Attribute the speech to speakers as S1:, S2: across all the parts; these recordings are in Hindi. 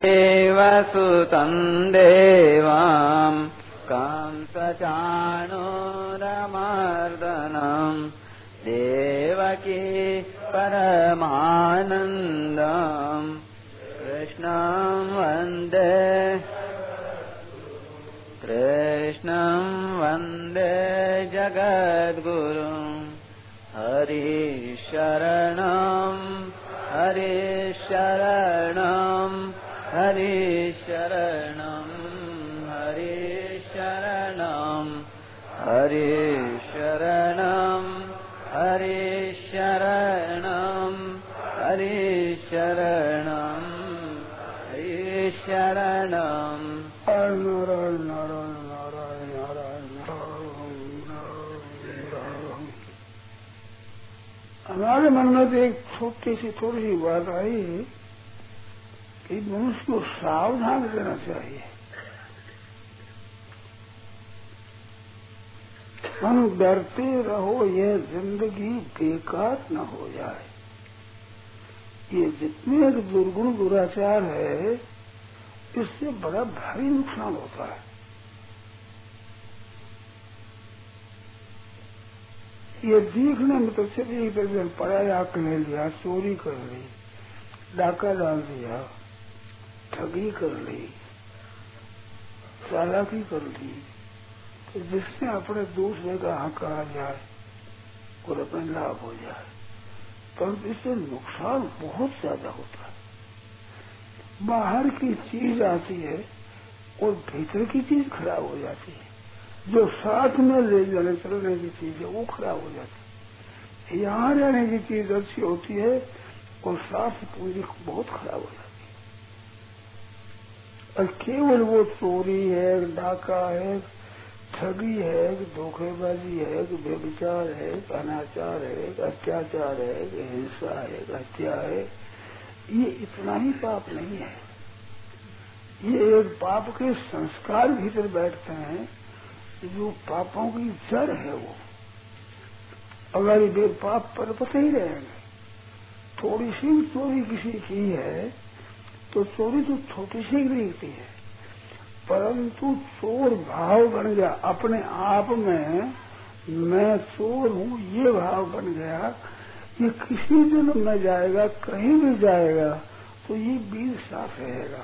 S1: देवसुतं देवां कंसचाणूरमर्दनं देवकी परमानन्दं कृष्णं वन्दे जगद्गुरुं हरिशरणं हरिशरणं हरिशरणं हरिशरणं हरिशरणं हरिशरणं हरिशरणं हरिशरणं नारायण नारायण नारायण नारायण नारायण। हमारे मन में तो एक छोटी सी थोड़ी सी बात आई कि मनुष्य को सावधान रहना चाहिए। हम डरते रहो यह जिंदगी बेकार न हो जाए। ये जितने दुर्गुण दुराचार है इससे बड़ा भारी नुकसान होता है। ये देखने में तो सिर्फ एक दर्जन पराया ले लिया, चोरी कर ली, डाका डाल दिया, ठगी कर ली, चालाकी कर ली, तो जिससे अपने दूसरे का हक आ जाए और अपने लाभ हो जाए, परंतु इससे नुकसान बहुत ज्यादा होता है। बाहर की चीज आती है और भीतर की चीज खराब हो जाती है। जो साथ में ले जाने चलने की चीज है वो खराब हो जाती है। यहाँ रहने की चीज अच्छी होती है और साथ पूरी बहुत खराब हो जाती है। और केवल वो चोरी है, डाका है, ठगी है, धोखेबाजी है, व्यभिचार है, अनाचार है, अत्याचार है, हिंसा है, हत्या है, ये इतना ही पाप नहीं है। ये एक पाप के संस्कार भीतर बैठते हैं जो पापों की जड़ है। वो अगर ये पाप परपते ही रहेंगे। थोड़ी सी चोरी किसी की है तो चोरी तो छोटी सी दिखती है, परंतु चोर भाव बन गया अपने आप में, मैं चोर हूँ ये भाव बन गया, ये किसी जन्म में जाएगा, कहीं भी जाएगा तो ये बीज साफ रहेगा।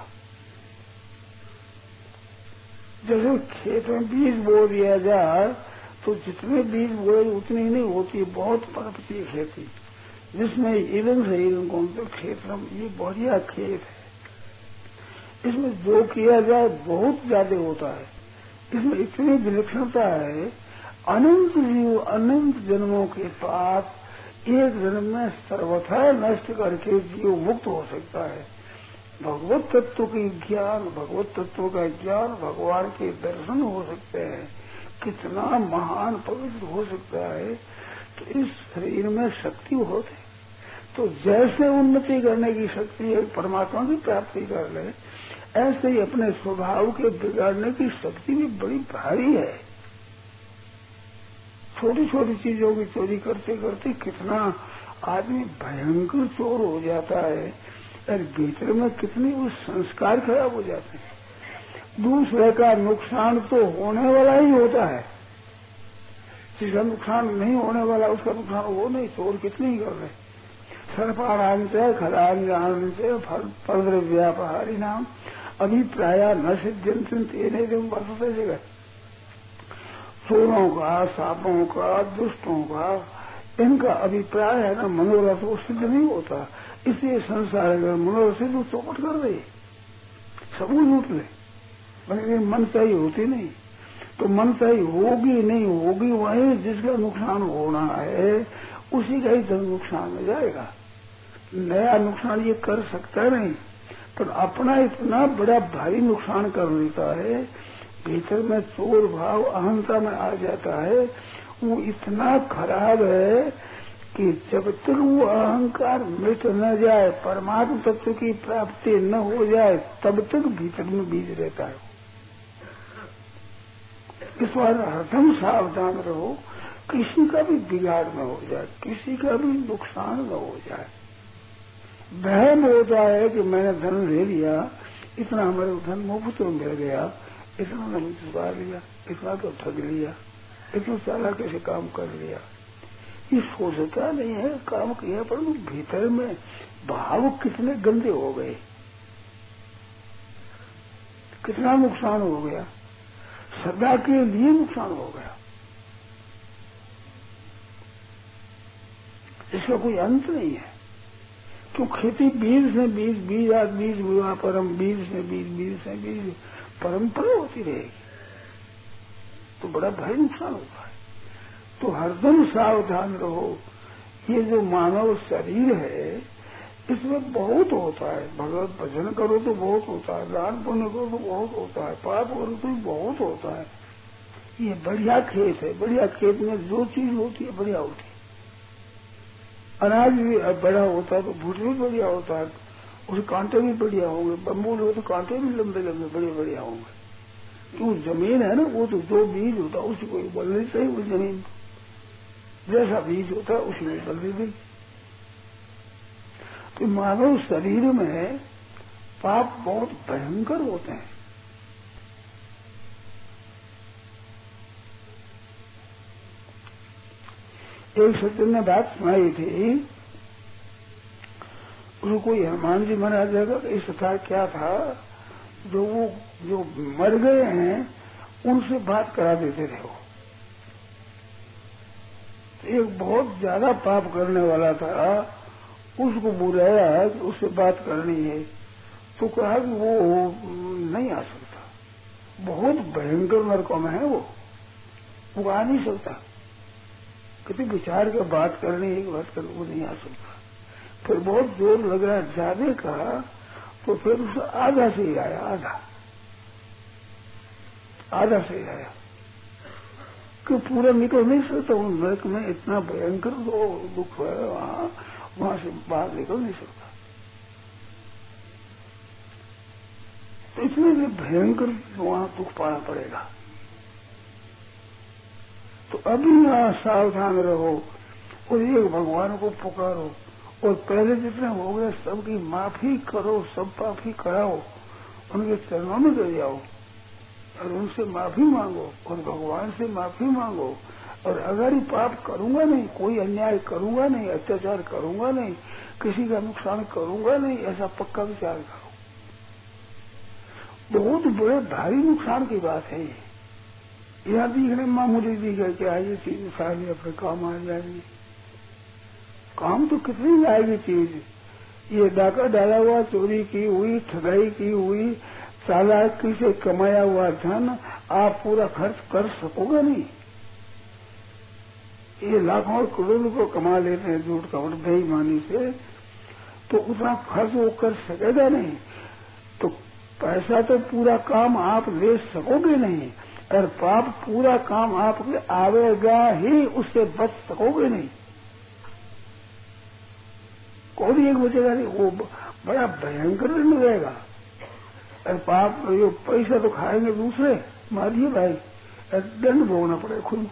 S1: जैसे खेत में बीज बो दिया जाए तो जितने बीज बोए उतनी नहीं होती, बहुत परपती खेती जिसमें इधर से इधर कौन तो खेत में ये बढ़िया खेत है, इसमें जो किया जाए बहुत ज्यादा होता है। इसमें इतनी विलक्षणता है, अनंत जीव अनंत जन्मों के पाप एक जन्म में सर्वथा नष्ट करके जीव मुक्त हो सकता है। भगवत तत्व की ज्ञान, भगवत तत्व का ज्ञान, भगवान के दर्शन हो सकते हैं, कितना महान पवित्र हो सकता है। तो इस शरीर में शक्ति बहुत है, तो जैसे उन्नति करने की शक्ति है परमात्मा की प्राप्ति कर ले, ऐसे ही अपने स्वभाव के बिगाड़ने की शक्ति भी बड़ी भारी है। छोटी छोटी चीजों की चोरी करते करते कितना आदमी भयंकर चोर हो जाता है और भीतर में कितने वो संस्कार खराब हो जाते हैं। दूसरे का नुकसान तो होने वाला ही होता है, जिसका नुकसान नहीं होने वाला उसका नुकसान वो नहीं। चोर कितने ही कर रहे, सर्पारायण से खरान से फल व्यापारी नाम अभिप्राय न सिद्धिंते वर्षते जगह। चोरों का, सांपों का, दुष्टों का इनका अभिप्राय है ना मनोरथ वो सिद्ध नहीं होता, इसलिए संसार अगर मनोरथ सिद्ध चौपट कर दे, सबूत लूट ले, लेकिन मन सही होती नहीं। तो मन सही होगी नहीं होगी, वही जिसका नुकसान होना है उसी का ही धन नुकसान में जाएगा। नया नुकसान ये कर सकता नहीं, पर अपना इतना बड़ा भारी नुकसान कर लेता है, भीतर में चोर भाव अहंता में आ जाता है। वो इतना खराब है कि जब तक वो अहंकार मिट न जाए, परमात्मा तत्व की प्राप्ति न हो जाए, तब तक भीतर में बीज रहता है। इस बार हरदम सावधान रहो, किसी का भी बिगाड़ न हो जाए, किसी का भी नुकसान न हो जाए। वहम होता है कि मैंने धन ले लिया, इतना हमारे धन मुफ्त में मिल गया, इतना नहीं चुका लिया, इतना तो ठग लिया, इतना सारा कैसे काम कर लिया। ये सोचता नहीं है, काम किया, पर भीतर में भाव कितने गंदे हो गए, कितना नुकसान हो गया, सदा के लिए नुकसान हो गया। इसका कोई अंत नहीं है। तो खेती बीज से बीज, बीज आज बीज हुआ परम, बीज से बीज, बीज से बीज, परंपरा होती रहेगी, तो बड़ा भारी नुकसान होता है। तो हरदम सावधान रहो। ये जो मानव शरीर है, इसमें बहुत होता है। भगवत भजन करो तो बहुत होता है, दान पुण्य करो तो बहुत होता है, पाप करो तो बहुत होता है। ये बढ़िया खेत है, बढ़िया खेत में जो चीज होती है बढ़िया होती है। अनाज भी बड़ा होता है तो भूट भी बढ़िया होता है, उसके कांटे भी बढ़िया होंगे, बम्बूल हो तो कांटे भी लंबे लंबे बड़े बढ़िया होंगे। क्यों जमीन है ना, वो तो जो बीज होता है उसी को बोलनी चाहिए। उस जमीन जैसा बीज होता है उसी में बदल दी। तो मानव शरीर में पाप बहुत भयंकर होते हैं। एक सज्जन ने बात सुनाई थी, उसको कोई हनुमान जी महाराज जाएगा, इस प्रकार क्या था, जो मर गए हैं उनसे बात करा देते थे। वो एक बहुत ज्यादा पाप करने वाला था, उसको बुलाया कि उससे बात करनी है, तो कहा कि वो नहीं आ सकता, बहुत भयंकर नरकों में है, वो आ नहीं सकता। किसी विचार के बात करनी है, बात कर, वो नहीं आ सकता। फिर बहुत जोर लग रहा है जाने का, तो फिर उसे आधा से ही आया, आधा से ही आया कि पूरा निकल नहीं सकता। उन नरक में इतना भयंकर दुख है, वहां से बाहर निकल नहीं सकता। तो इसलिए भयंकर वहां दुख पाना पड़ेगा। तो अभी सावधान रहो और एक भगवान को पुकारो, और पहले जितने हो गए सबकी माफी करो, सब पापी कराओ, उनके चरणों में गिर जाओ और उनसे माफी मांगो और भगवान से माफी मांगो। और अगर ही पाप करूंगा नहीं, कोई अन्याय करूंगा नहीं, अत्याचार करूंगा नहीं, किसी का नुकसान करूंगा नहीं, ऐसा पक्का विचार करो। बहुत बड़े भारी नुकसान की बात है ये। यहाँ दिखने मामूली दिखे क्या ये चीज सारी अपने काम आ जाएगी, काम तो कितनी आएगी चीज। ये डाका डाला हुआ, चोरी की हुई, ठगाई की हुई, चालाकी से कमाया हुआ धन आप पूरा खर्च कर सकोगे नहीं। ये लाखों और करोड़ों रुपये कमा लेते हैं झूठ कपट बेईमानी से, तो उतना खर्च वो कर सकेगा नहीं। तो पैसा तो पूरा काम आप ले सकोगे नहीं, और पाप पूरा काम आपके आवेगा ही, उससे बच सकोगे नहीं। कोई एक बचेगा नहीं, वो बड़ा भयंकर दंड रहेगा। और पाप ये पैसा तो खाएंगे दूसरे, मारिए भाई, दंड भोगना पड़ेगा खुद।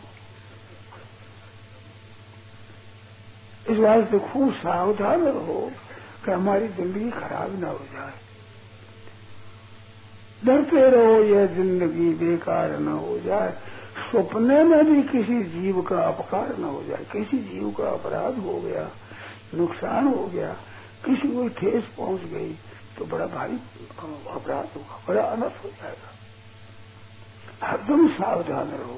S1: इस बात से खूब सावधान रहो कि हमारी जिंदगी खराब ना हो जाए। डरते रहो यह जिंदगी बेकार न हो जाए, सपने में भी किसी जीव का अपकार न हो जाए। किसी जीव का अपराध हो गया, नुकसान हो गया, किसी को ठेस पहुंच गई तो बड़ा भारी अपराध होगा, बड़ा अनर्थ हो जाएगा। हरदम सावधान रहो।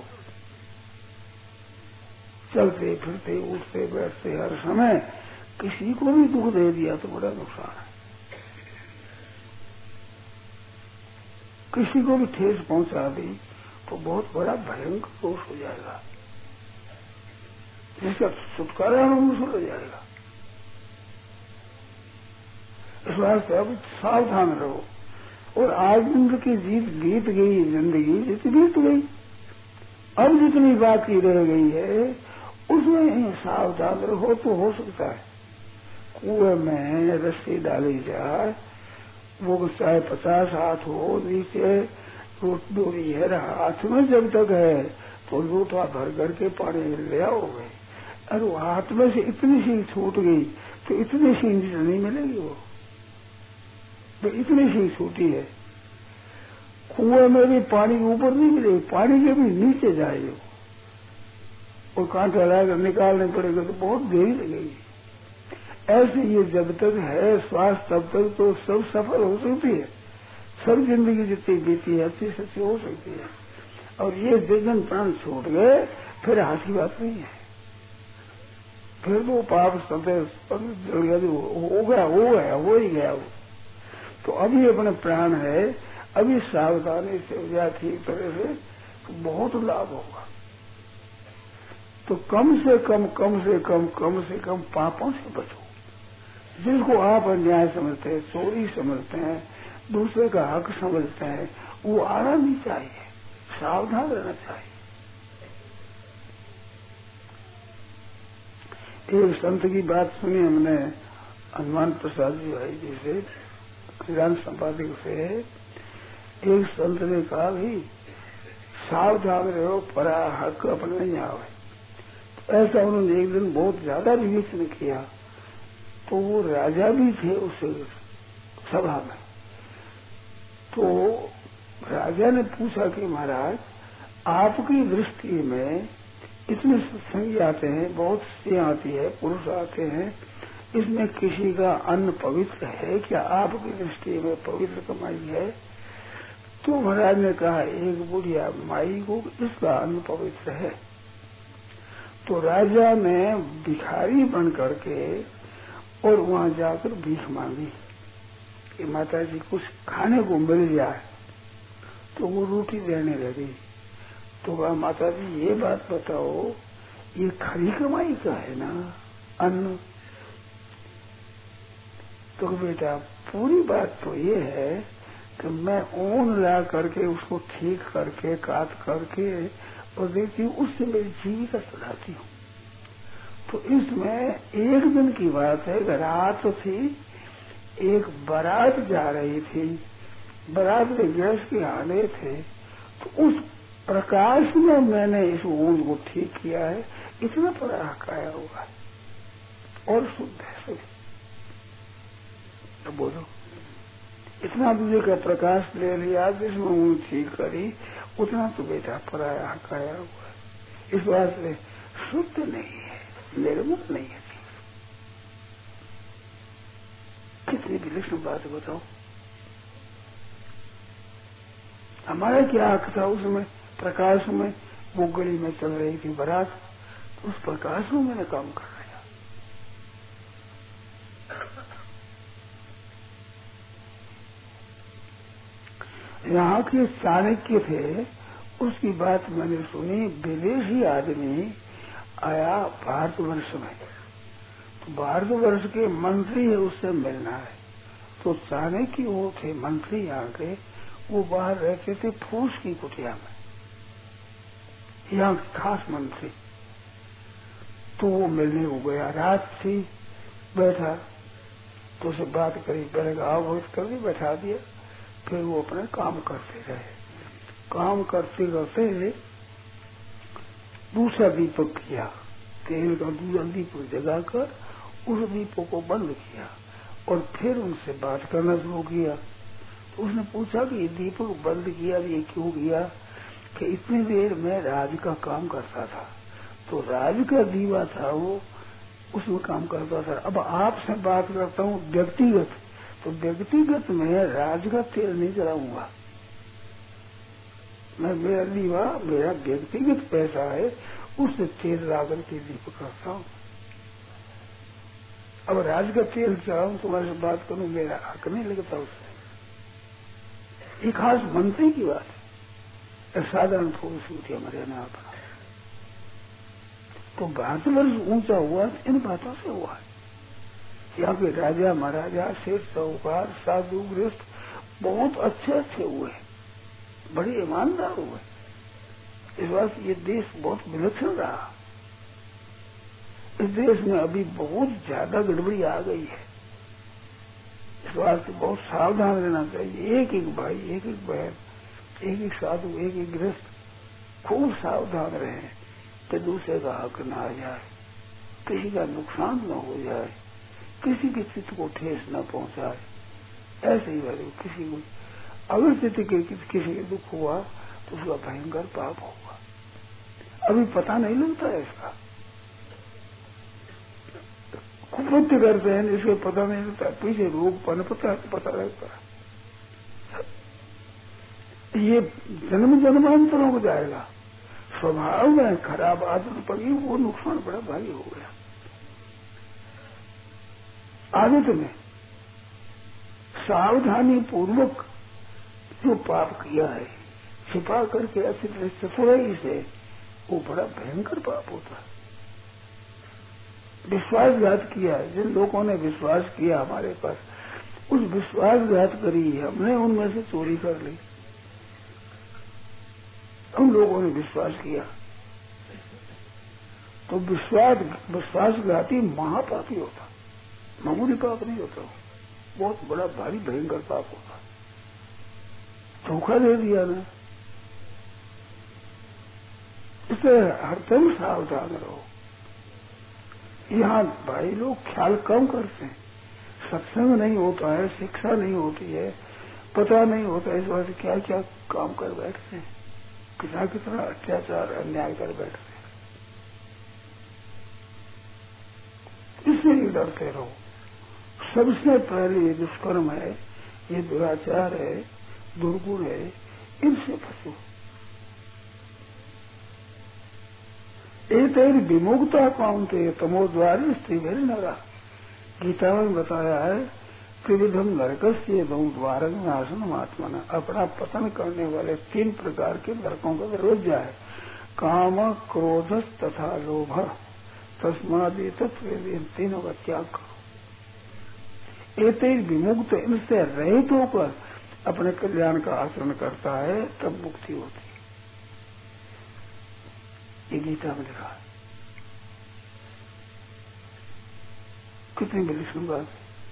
S1: चलते फिरते उठते बैठते हर समय किसी को भी दुख दे दिया तो बड़ा नुकसान है। किसी को भी ठेस पहुंचा दी तो बहुत बड़ा भयंकर दोष हो जाएगा, जिसका छुटकारा मुश्किल हो जाएगा। इस बात से अब सावधान रहो। और आज दिन की बीत गई जिंदगी, जितनी बीत गई, अब जितनी बाकी रह गई है उसमें सावधान रहो तो हो सकता है कुएं में रस्सी डाली जाए, वो चाहे 50 हाथ हो, नीचे डोरी है, हाथ में जब तक है तो लोटा भर करके पानी ले आओगे, और वो हाथ में से इतनी सी छूट गई तो इतनी सी नहीं मिलेगी। वो तो इतनी सी छोटी है। कुएं में भी पानी ऊपर नहीं मिलेगी, पानी के भी नीचे जाएगी और कांटा लाकर निकालने पड़ेगा तो बहुत देरी लगेगी। ऐसे ये जब तक है श्वास तब तक तो सब सफल हो सकती है, सब जिंदगी जितनी बीती है अच्छी सच्ची हो सकती है। और ये जिस प्राण छूट गए फिर हाथ की बात नहीं है, फिर वो पाप सदैव हो ही गया वो। तो अभी अपने प्राण है, अभी सावधानी से या ठीक तरह से तो बहुत लाभ होगा। तो कम से कम पापों से बचो। जिसको आप अन्याय समझते हैं, चोरी समझते हैं, दूसरे का हक समझते हैं, वो आना नहीं चाहिए, सावधान रहना चाहिए। एक संत की बात सुनी हमने, हनुमान प्रसाद जी भाई जी से, ज्ञान संपादक से। एक संत ने कहा भी सावधान रहो, परा हक अपना नहीं आवे। ऐसा उन्होंने एक दिन बहुत ज्यादा विवेचन किया। तो वो राजा भी थे उस सभा में। तो राजा ने पूछा कि महाराज आपकी दृष्टि में इतने सत्संगी आते हैं, बहुत स्त्रियां आती है, पुरुष आते हैं, इसमें किसी का अन्न पवित्र है क्या? आपकी दृष्टि में पवित्र कमाई है? तो महाराज ने कहा एक बुढ़िया माई को इसका अन्न पवित्र है। तो राजा ने भिखारी बन करके और वहां जाकर भीख मांगी कि माता जी कुछ खाने को मिल जाए। तो वो रोटी देने लगी। तो कहा माता जी ये बात बताओ, ये खरी कमाई का है ना अन्न? तो बेटा पूरी बात तो ये है कि मैं ऊन ला करके उसको ठीक करके काट करके और देखती हूँ, उससे मेरी जीविका चलाती हूँ। तो इसमें एक दिन की बात है, रात थी, एक बारात जा रही थी, बारात में गैस के आने थे, तो उस प्रकाश में मैंने इस ऊन को ठीक किया है, इतना प्रकाश आया हुआ है और शुद्ध है सभी। तो बोलो इतना दूसरे का प्रकाश ले लिया, जिसमें ऊन ठीक करी, उतना तो बेटा पराया हकाया हुआ है। इस बात से शुद्ध नहीं है, निर्मल नहीं है। कितनी विलक्षण बात बताओ। हमारा क्या हक था उसमें? प्रकाश में वो गली में चल रही थी बारात, तो उस प्रकाश में मैंने काम कर रहा। यहाँ के चाणक्य थे, उसकी बात मैंने सुनी। विदेशी आदमी आया भारतवर्ष में, तो भारतवर्ष के मंत्री है, उससे मिलना है। तो चाणक्य वो थे मंत्री यहाँ के, वो बाहर रहते थे फूस की कुटिया में, यहाँ के खास मंत्री। तो वो मिलने को गया, रात थी, बैठा तो उसे बात करी, पहले आओ बहुत कर दी, बैठा दिया। फिर वो अपने काम करते रहे। काम करते करते दूसरा दीपक किया, तेल का दूसरा दीपक जगाकर उस दीपक को बंद किया और फिर उनसे बात करना शुरू किया। तो उसने पूछा कि ये दीपक बंद किया, ये क्यों किया? कि इतनी देर में राज का काम करता था, तो राज का दीवा था वो, उसमें काम करता था। अब आपसे बात करता हूँ व्यक्तिगत, तो व्यक्तिगत में राज का तेल नहीं जलाऊंगा मैं, मेरा दीवा मेरा व्यक्तिगत पैसा है, उससे तेल लाकर के दीपक करता हूँ। अब राज का तेल चलाऊं, तुम्हारे से बात करूं, मेरा हक नहीं लगता उससे। एक खास मंत्री की बात है, साधारण फूल सूटी हमारे यहाँ पर। तो भारतवर्ष ऊंचा हुआ इन बातों से हुआ है। यहाँ के राजा महाराजा, सेठ साहूकार, साधु गृहस्थ बहुत अच्छे अच्छे हुए, बड़े ईमानदार हुए। इस बात ये देश बहुत विलक्षण रहा। इस देश में अभी बहुत ज्यादा गड़बड़ी आ गई है। इस बात से बहुत सावधान रहना चाहिए। एक एक भाई, एक एक बहन, एक एक साधु, एक एक गृहस्थ खूब सावधान रहे कि दूसरे का हक न आ जाए, किसी का नुकसान न हो जाए, किसी के चित्त को ठेस न पहुंचाए। ऐसे ही वैसे किसी को अगर किसी के दुख हुआ तो उसका भयंकर पाप होगा। अभी पता नहीं लगता है इसका, कुकृत्य करते हैं इसको पता नहीं लगता, पीछे रोग पनपता है पता लगता है। ये जन्म जन्मांतरों को जाएगा। स्वभाव में खराब आदत पड़ी, वो नुकसान बड़ा भारी हो गया। आदत में सावधानी पूर्वक जो पाप किया है छिपा करके अच्छी तरह चतुराई से, वो बड़ा भयंकर पाप होता है। विश्वासघात किया है, जिन लोगों ने विश्वास किया हमारे पास, उस विश्वासघात करी, हमने उनमें से चोरी कर ली, उन लोगों ने विश्वास किया, तो विश्वासघाती महापापी होता, मामूली पाप नहीं होता, बहुत बड़ा भारी भयंकर पाप होता। धोखा दे दिया ना, इसलिए हरदम सावधान रहो। यहाँ भाई लोग ख्याल कम करते हैं, सत्संग नहीं होता है, शिक्षा नहीं होती है, पता नहीं होता, इस वजह से क्या क्या काम कर बैठते हैं, कितना कितना अत्याचार अन्याय कर बैठते हैं। इससे ही डरते रहो। सबसे पहले ये दुष्कर्म है, ये दुराचार है, दुर्गुण है, इनसे बचो। एक विमुक्ता काउंटे तमोद्वारे स्त्रीभर नरा, गीता में बताया है त्रिविधम नरकस्य द्वारक नाशनम आत्मना, अपना पतन करने वाले 3 प्रकार के नरकों का विरोध है, काम क्रोध तथा लोभ, तस्मादि तत्व, इन तीनों का त्याग करो। एक विमुक्त, इनसे रहित होकर अपने कल्याण का आचरण करता है, तब मुक्ति होती है। ये गीता में लिखा है। कितनी बड़ी बात,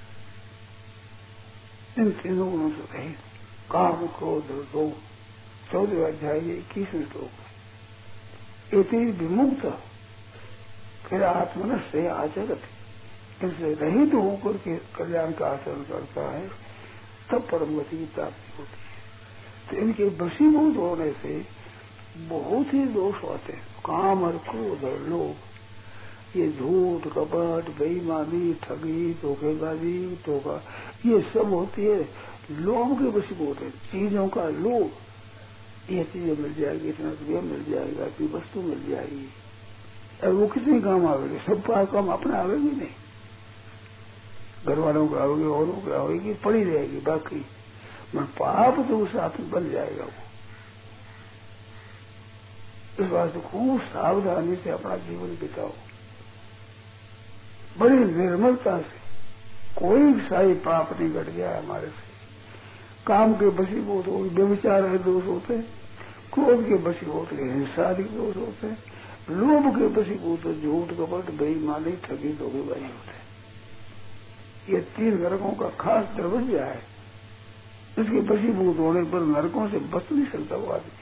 S1: इन तीनों गुणों से रहित, काम क्रोध लोभ, 14वें अध्याय 21वें श्लोक, एते विमुक्त फिर आत्मन से आचरत, इनसे रहित होकर के कल्याण का आचरण करता है, तब परम गति की प्राप्ति होती है। तो इनके वशीभूत होने से बहुत ही दोष होते हैं, काम और क्रोध और लोभ, ये झूठ कपट बेईमानी ठगी धोखेबाजी धोखा, ये सब होती है लोभ के वशीभूत है। चीजों का लोभ, ये चीजें मिल जाएगी, इतना रुपया मिल जाएगा, इतनी वस्तु मिल जाएगी, और वो कितनी काम आवेगी, सब काम अपना आवेगी नहीं, घर वालों का आवेगी, औरों का आवेगी, पड़ी रहेगी, बाकी मैं पाप तो उस साथ में बन जाएगा वो। इस बात से खूब सावधानी से अपना जीवन बिताओ, बड़ी निर्मलता से। कोई साई पाप नहीं घट गया है हमारे से। काम के वशीभूत हो व्यभिचार है दोष होते हैं, क्रोध के वशीभूत हिंसा आदि दोष होते हैं, लोभ के वशीभूत झूठ कपट बेईमानी ठगी धोखेबाजी होते हैं। ये 3 नरकों का खास दरवाजा है, इसके वशीभूत होने पर नरकों से बच नहीं सकता वो आदमी।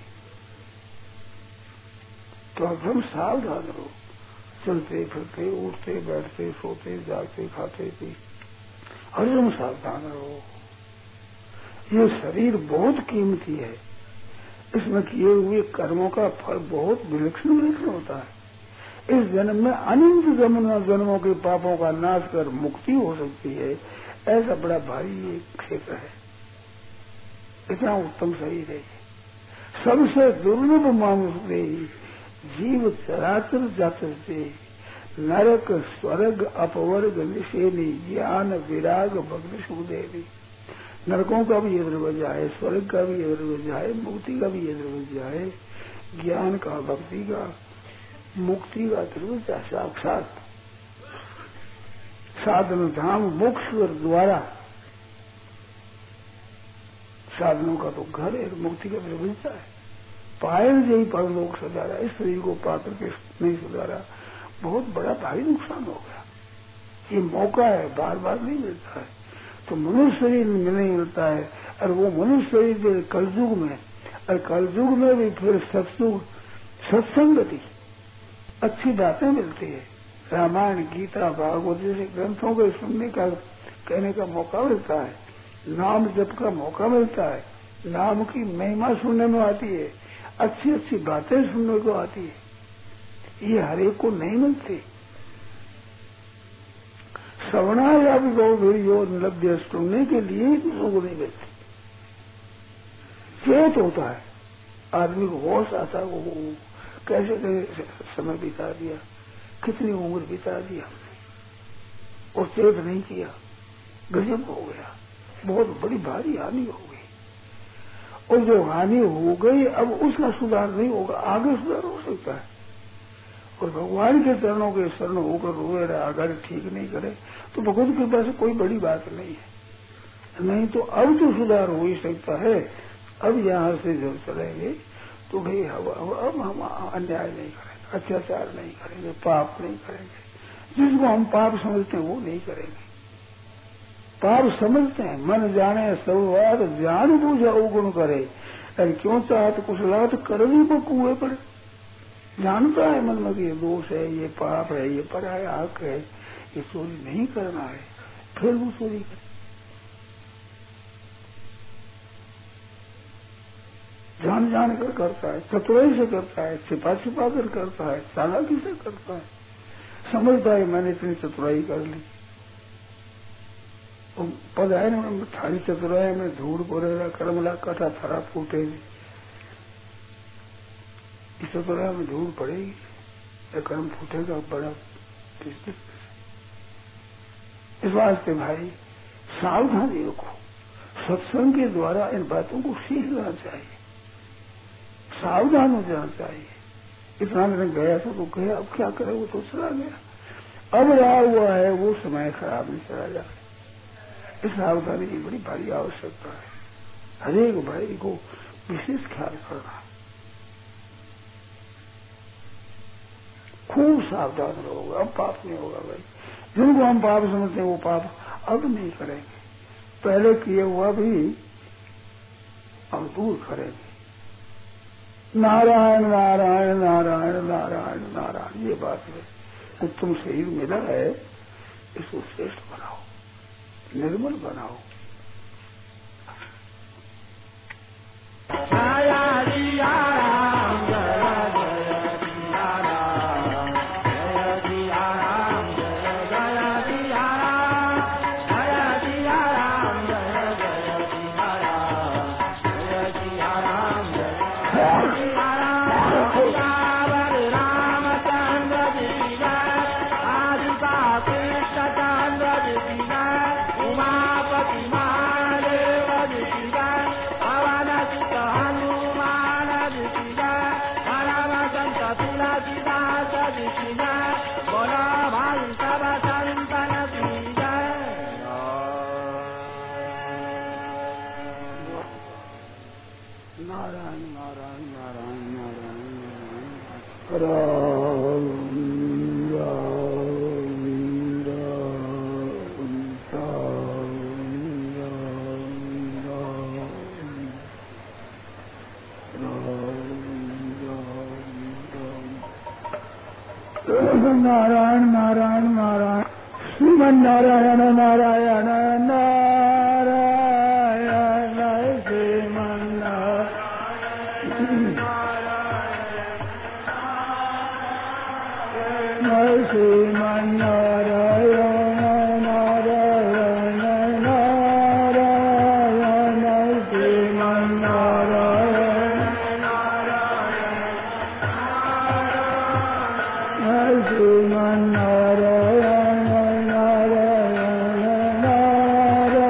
S1: तो हम सावधान रहो, चलते फिरते उठते बैठते सोते जागते खाते पीते हरदम सावधान रहो। ये शरीर बहुत कीमती है, इसमें किए हुए कर्मों का फल बहुत विलक्षण विलक्षण होता है। इस जन्म में अनंत जन्मों के पापों का नाश कर मुक्ति हो सकती है, ऐसा बड़ा भारी ये क्षेत्र है। इतना उत्तम शरीर है, सबसे दुर्लभ मानुष जीव चराचर जाते, नरक स्वर्ग अपवर्ग निषेनी, ज्ञान विराग भग्न सुदेवी। नरकों का भी ये दरवाजा है, स्वर्ग का भी ये दरवाजा है, मुक्ति का भी ये दरवाजा है, ज्ञान का भक्ति का मुक्ति का दरवाजा साक्षात साधन धाम मोक्ष द्वारा। साधनों का तो घर है, मुक्ति का दरवाजा है। पायल जही परलोक सुधारा, इस शरीर को पाकर के नहीं सुधारा, बहुत बड़ा भारी नुकसान हो गया। ये मौका है, बार बार नहीं मिलता है, तो मनुष्य शरीर नहीं मिलता है, और वो मनुष्य शरीर कलयुग में, और कलयुग में भी फिर सत्संगति अच्छी बातें मिलती है, रामायण गीता भागवत जैसे ग्रंथों को सुनने का कहने का मौका मिलता है, नाम जप का मौका मिलता है, नाम की महिमा सुनने में आती है, अच्छी अच्छी बातें सुनने को आती है। ये हर एक को नहीं मिलती। श्रवणाया भी गौवीर्यो लभ्य, सुनने के लिए ही दूसरों को नहीं मिलती। चेत होता है आदमी को, होश आता है, वो कैसे कैसे समय बिता दिया, कितनी उम्र बिता दिया हमने और चेत नहीं किया, गजब हो गया, बहुत बड़ी भारी हानि हो गई। और जो हानि हो गई अब उसका सुधार नहीं होगा, आगे सुधार हो सकता है। और भगवान के चरणों के शरण होकर रोए रहे, अगर ठीक नहीं करे तो भगवत कृपा से कोई बड़ी बात नहीं है। नहीं तो अब तो सुधार हो ही सकता है। अब यहाँ से जब चलेंगे तो भाई अब हम अन्याय नहीं करेंगे, अत्याचार नहीं करेंगे, पाप नहीं करेंगे। जिसको हम पाप समझते हैं वो नहीं करेंगे। पाप समझते हैं, मन जाने सर्ववाद ज्ञान बूझा अवगुण करे, अरे क्यों चाहत कुछ लात कर भी कुएं पर। जानता है मन में कि ये दोष है, ये पाप है, ये पराया हक है, ये चोरी नहीं करना है, फिर वो चोरी करे। जान जान कर करता है, चतुराई से करता है, छिपा छिपा कर करता है, चालाकी से करता है, समझता है मैंने इतनी चतुराई कर ली। तो पद है ना, थारी चतुराई में धूड़ पड़ेगा, कर्मला कथा थरा फूटेगी। इस चतुराई में धूड़ पड़ेगी या कर्म फूटेगा, बड़ा इस वास्ते भाई सावधानी रखो। सत्संग के द्वारा इन बातों को सीख लेना चाहिए, सावधान हो जाना चाहिए। इतना दिन गया था तो गया, अब क्या करे, वो तो चला गया। अब रहा हुआ है वो समय खराब नहीं चला जाए। इस सावधानी की बड़ी भारी आवश्यकता है। हरेक भाई को विशेष ख्याल करना, खूब सावधान रहोगे। अब पाप नहीं होगा भाई। जिनको हम पाप समझते हैं वो पाप अब नहीं करेंगे, पहले किए हुआ भी हम दूर करेंगे। नारायण नारायण नारायण नारायण नारायण, ये बात है। उत्तम शरीर मिला है, इसको श्रेष्ठ बनाओ, निर्मल बनाओ। नारायण नारायण नारायण, श्रीमन नारायण नारायण नारायण, श्रीमन नारायण, श्रीमन नारायण नारायण नारायण, श्रीमन नारायण श्रीमन नारायण नारायण नारायण।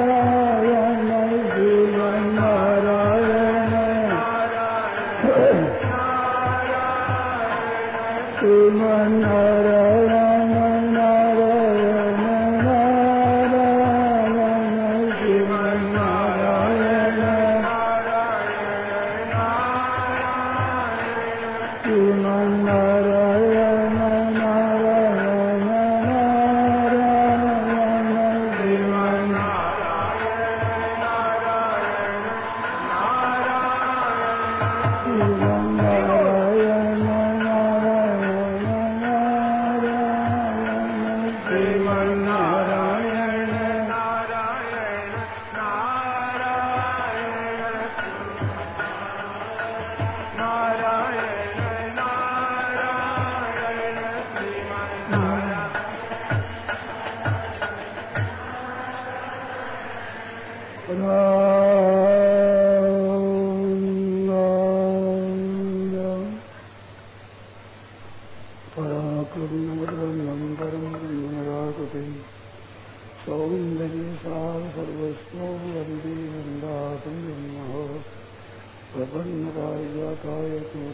S1: प्रपन्नराय जाताय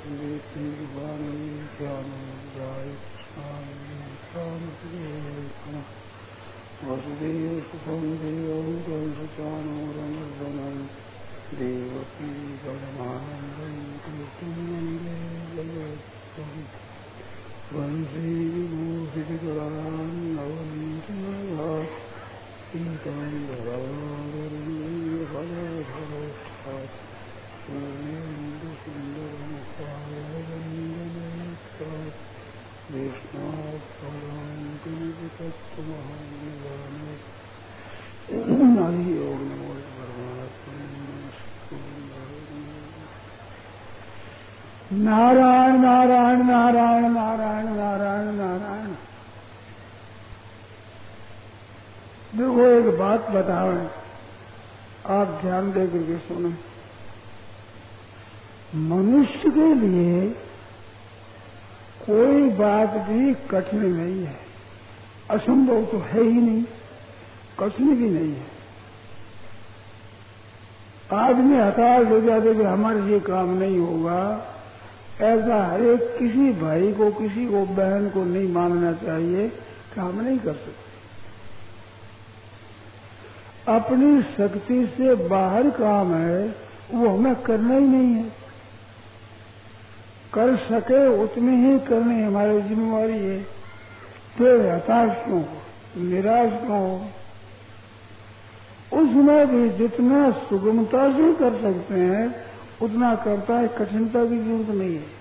S1: ज्ञानोदय वसुदेव सुखं देवं कंसचाणूरमर्दनं देवकी परमानन्दं कृष्णं वन्दे जगद्गुरुं वन्दे विभूषितकरान् नवनीतनया पीताम्बरारुण्यफलधरोष्ठात् सुन्दरमुखारविन्दनेत्रात् कृष्णात्पराङ्कुलितत्त्वमहाज्ञाने हरि ओम नमो परमात्मने नारायण नारायण नारायण नारायण नारायण नारायण। देखो एक बात बताओ, आप ध्यान दे करके सुनो। मनुष्य के लिए कोई बात भी कठिन नहीं है, असंभव तो है ही नहीं, कठिन भी नहीं है। आदमी हताश हो जाते कि हमारे ये काम नहीं होगा, ऐसा हर एक किसी भाई को, किसी को, बहन को नहीं मानना चाहिए कि हम नहीं कर सकते। अपनी शक्ति से बाहर काम है वो हमें करना ही नहीं है। कर सके उतनी ही करनी हमारी जिम्मेवारी है। तो हताश क्यों हो, निराश क्यों हो? उसमें भी जितना सुगमता से कर सकते हैं उतना करता है, कठिनता की जरूरत नहीं है।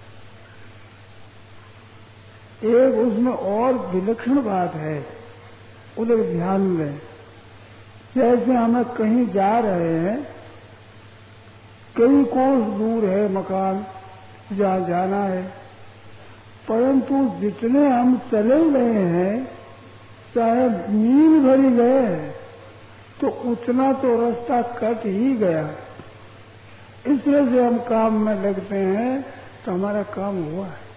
S1: एक उसमें और विलक्षण बात है, उधर ध्यान दें। जैसे हमें कहीं जा रहे हैं, कई कोस दूर है मकान जहाँ जाना है, परंतु जितने हम चले गए हैं, चाहे मील भरी गए हैं, तो उतना तो रास्ता कट ही गया। इस तरह से हम काम में लगते हैं तो हमारा काम हुआ है।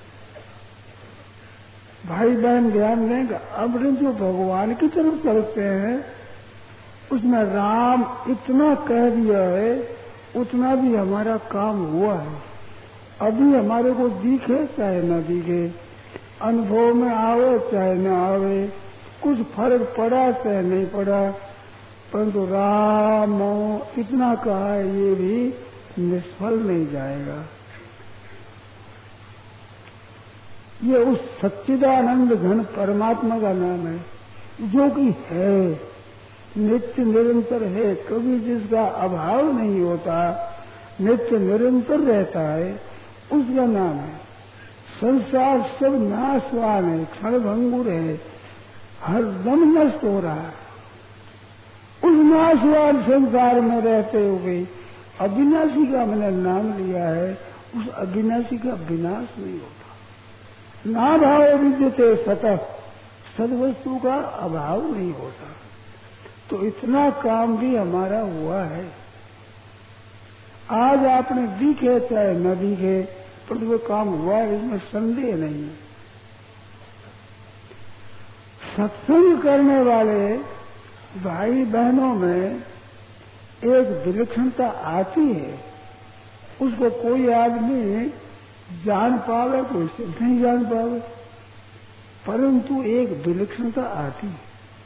S1: भाई बहन ध्यान देंगे, अपने जो भगवान की तरफ चलते हैं उसमें राम इतना कह दिया है, उतना भी हमारा काम हुआ है। अभी हमारे को दिखे चाहे न दिखे, अनुभव में आवे चाहे न आवे, कुछ फर्क पड़ा चाहे नहीं पड़ा, परंतु राम इतना कहा है, ये भी निष्फल नहीं जाएगा। ये उस सच्चिदानंद घन परमात्मा का नाम है, जो कि है, नित्य निरंतर है, कभी जिसका अभाव नहीं होता, नित्य निरंतर रहता है, उसका नाम है। संसार सब नाशवान है, क्षणभंगुर है, हर दम नष्ट हो रहा है। उस नाशवान संसार में रहते हुए अविनाशी का मैंने नाम लिया है, उस अविनाशी का विनाश नहीं होता। ना भाव विद्यते सतः, सद्वस्तु का अभाव नहीं होता। तो इतना काम भी हमारा हुआ है। आज आपने दिखे चाहे न दिखे, पर वो काम हुआ है, इसमें संदेह नहीं है। सत्संग करने वाले भाई बहनों में एक विलक्षणता आती है, उसको कोई आदमी जान पावे, कोई से नहीं जान पावे, परंतु एक विलक्षणता आती है।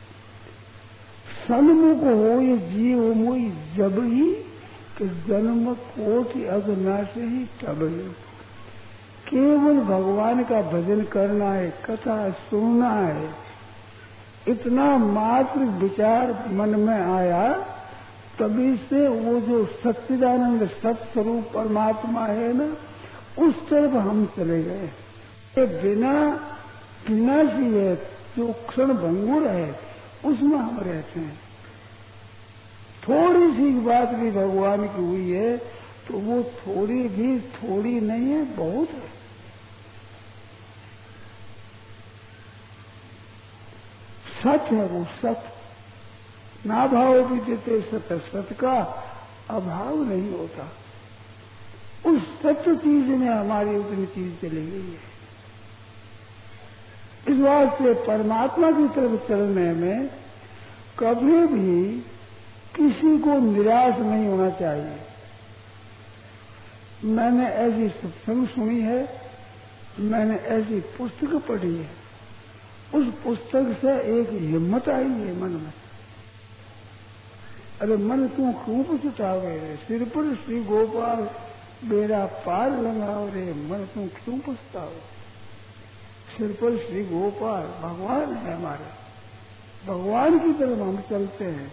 S1: सन्मुख हो ये जीव मोई जब ही कि जन्म कोटि अघनाशे ही तब ही। केवल भगवान का भजन करना है, कथा सुनना है, इतना मात्र विचार मन में आया, तभी से वो जो सच्चिदानंद सत्स्वरूप परमात्मा है ना, उस तरफ हम चले गए। ये बिना विनाशी है, जो क्षण भंगुर है, उसमें हम रहते हैं। थोड़ी सी बात भी भगवान की हुई है तो वो थोड़ी भी थोड़ी नहीं है, बहुत है। सत्य है वो, सत्य। ना भाव भी देते सत्य, सत्य का अभाव नहीं होता। उस सत्य चीज में हमारी उतनी चीज चली गई है। इस बात से परमात्मा की तरफ चलने में कभी भी किसी को निराश नहीं होना चाहिए। मैंने ऐसी सत्संग सुनी है, मैंने ऐसी पुस्तक पढ़ी है, उस पुस्तक से एक हिम्मत आई है मन में। अरे मन तू क्यों पछतावे रे, सिर पर श्री गोपाल बेड़ा पार लगाओ रे, मन तू क्यों पछतावे। सिर पर श्री गोपाल भगवान है हमारे, भगवान की तरफ हम चलते हैं।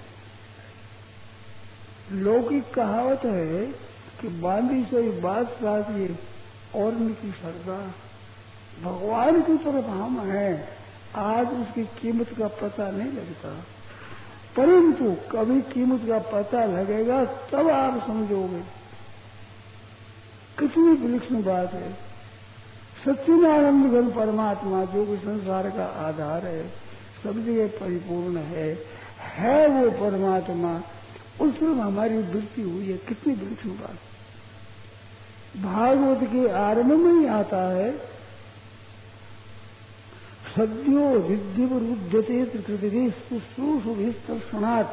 S1: लौकिक कहावत है कि बांधी से बात चाहिए और उनकी सरदार, भगवान की तरफ हम हैं। आज उसकी कीमत का पता नहीं लगता, परंतु कभी कीमत का पता लगेगा तब आप समझोगे। कितनी विलक्षण बात है। सच्चिदानंद घन परमात्मा जो कि संसार का आधार है, सब जगह परिपूर्ण है वो परमात्मा, उस तरफ हमारी वृत्ति हुई है। कितनी विलक्षण बात। भागवत के आरंभ में ही आता है, सद्यो विद्युरुद्यते त्रिकृति शुश्रूषुभिस्तर्षणात्।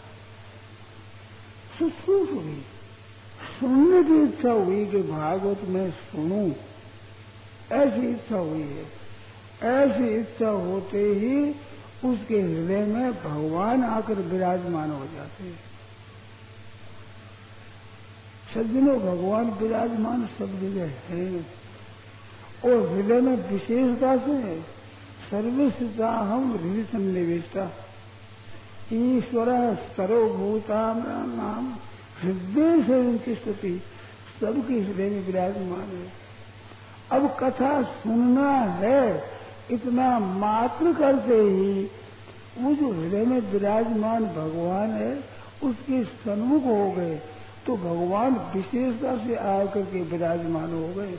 S1: शुश्रूषुभि सुनने की इच्छा हुई कि भागवत में सुनूं, ऐसी इच्छा हुई है। ऐसी इच्छा होते ही उसके हृदय में भगवान आकर विराजमान हो जाते हैं। सज्जनों, भगवान विराजमान सब जगह है और हृदय में विशेषता से है। सर्वस्ता हम हृदय सन्निवेशता ईश्वर सर्वभूताम नाम हृदय से उनकी स्थिति सबके हृदय में विराजमान है। अब कथा सुनना है, इतना मात्र करते ही वो जो हृदय में विराजमान भगवान है उसके सन्मुख हो गए, तो भगवान विशेषता से आकर के विराजमान हो गए।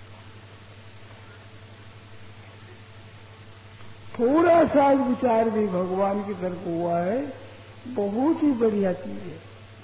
S1: थोड़ा सा विचार भी भगवान की तरफ हुआ है, बहुत ही बढ़िया चीज है।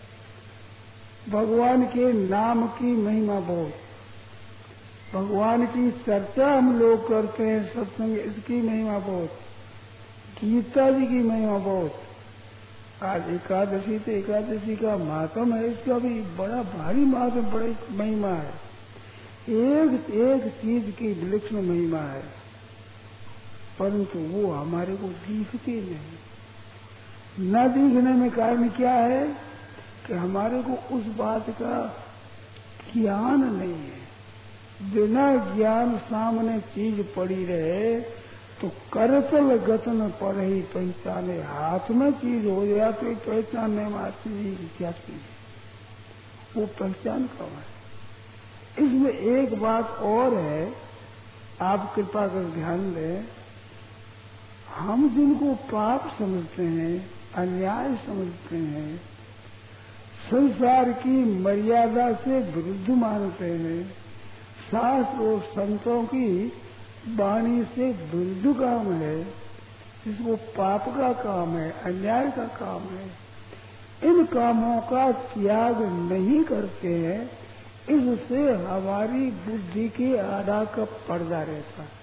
S1: भगवान के नाम की महिमा बहुत, भगवान की चर्चा हम लोग करते हैं सत्संग, इसकी महिमा बहुत, गीता जी की महिमा बहुत। आज एकादशी तो एकादशी का महात्म है, इसका भी बड़ा भारी महात्म, बड़ी महिमा है। एक एक चीज की विलक्षण महिमा है, परंतु वो हमारे को दिखती नहीं। न दिखने में कारण क्या है कि हमारे को उस बात का ज्ञान नहीं है। बिना ज्ञान सामने चीज पड़ी रहे तो करतल गतन पर ही पहचाने। हाथ में चीज हो जाए तो पहचानने में आती नहीं क्या चीज, वो पहचान कब है। इसमें एक बात और है, आप कृपा कर ध्यान दें। हम जिनको पाप समझते हैं, अन्याय समझते हैं, संसार की मर्यादा से विरुद्ध मानते हैं, शास्त्र और संतों की वाणी से विरुद्ध काम है, जिसको पाप का काम है, अन्याय का काम है, इन कामों का त्याग नहीं करते हैं, इससे हमारी बुद्धि के आधा का पर्दा रहता है।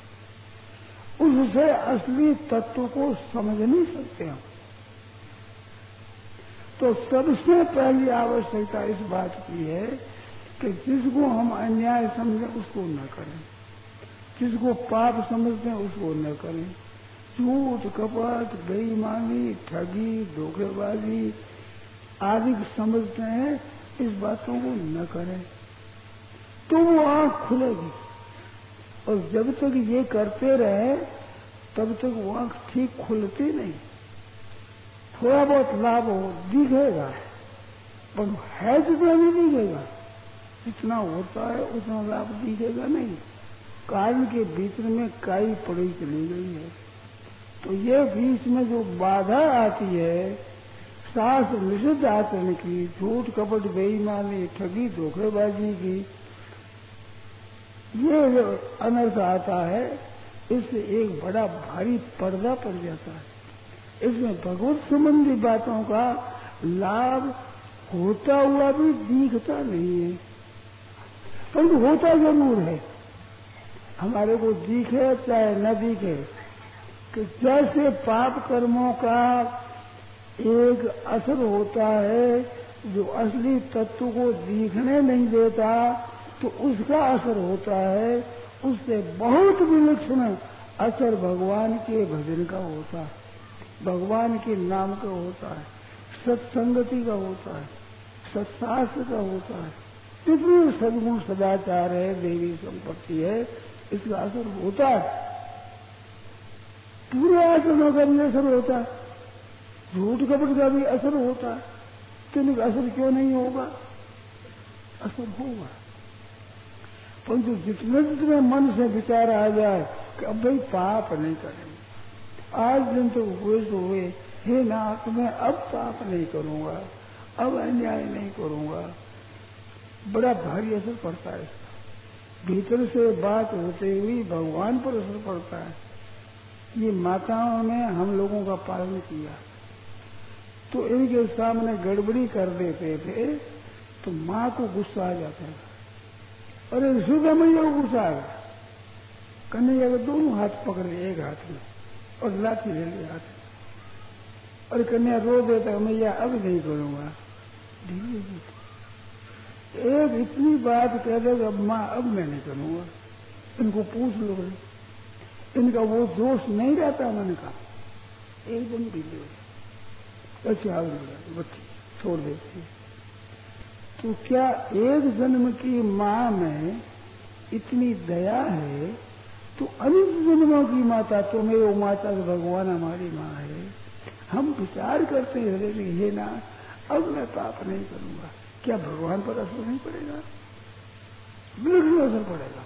S1: उससे असली तत्व को समझ नहीं सकते हम। तो सबसे पहली आवश्यकता इस बात की है कि जिसको हम अन्याय समझें उसको न करें, जिसको पाप समझते हैं उसको न करें। झूठ, कपट, बेईमानी, ठगी, धोखेबाजी आदि समझते हैं, इस बातों को न करें, तो वो आंख खुलेगी। और जब तक ये करते रहे तब तक वो आंख ठीक खुलती नहीं। थोड़ा बहुत लाभ हो दिखेगा, पर है जितना नहीं दिखेगा, जितना होता है उतना लाभ दिखेगा नहीं। कान के भीतर में काई पड़ी चली गई है। तो ये बीच में जो बाधा आती है, शास्त्र निषिद्ध आचरण की, झूठ, कपट, बेईमानी, ठगी, धोखेबाजी की, ये जो अनर्थ आता है, इससे एक बड़ा भारी पर्दा पड़ जाता है। इसमें भगवत संबंधी बातों का लाभ होता हुआ भी दिखता नहीं है, परंतु होता जरूर है। हमारे को दिखे चाहे न दिखे, कि जैसे पाप कर्मों का एक असर होता है जो असली तत्व को दिखने नहीं देता तो उसका असर होता है। उससे बहुत विलक्षण असर भगवान के भजन का होता है, भगवान के नाम का होता है, सत्संगति का होता है, सत्शास्त्र का होता है। जितने सद्गुण सदाचार है, देवी संपत्ति है, इसका असर होता है। पूरे आचरणों का भी असर होता है, झूठ कपट का भी असर होता है। तो इनका असर क्यों नहीं होगा? असर होगा, परंतु जितने जितने मन से विचार आ जाए कि अब भाई पाप नहीं करेंगे, आज दिन तो हुए तो हुए, हे नाथ मैं अब पाप नहीं करूंगा, अब अन्याय नहीं करूंगा, बड़ा भारी असर पड़ता है इसका। भीतर से बात होते हुए भगवान पर असर पड़ता है। ये माताओं ने हम लोगों का पालन किया तो इनके सामने गड़बड़ी कर देते थे तो माँ को गुस्सा आ जाता था। अरे सुधा मैया को गुस्सा आ गया, कन्हैया के दोनों हाथ पकड़ लिए एक हाथ में और लाठी ले लिया हाथ में, और कन्हैया रो देता मैया अब नहीं करूंगा। एक इतनी बात कह दे अब माँ अब मैं नहीं करूंगा, इनको पूछ लो, इनका वो दोष नहीं रहता मन का, एकदम ढीले हो अच्छा बच्ची छोड़ देती। तो क्या एक जन्म की माँ में इतनी दया है तो अनेक जन्मों की माता तुम्हें वो माता तो भगवान हमारी माँ है। हम विचार करते हैं हे ना अब मैं पाप नहीं करूंगा, क्या भगवान पर असर नहीं पड़ेगा? बिल्कुल असर पड़ेगा।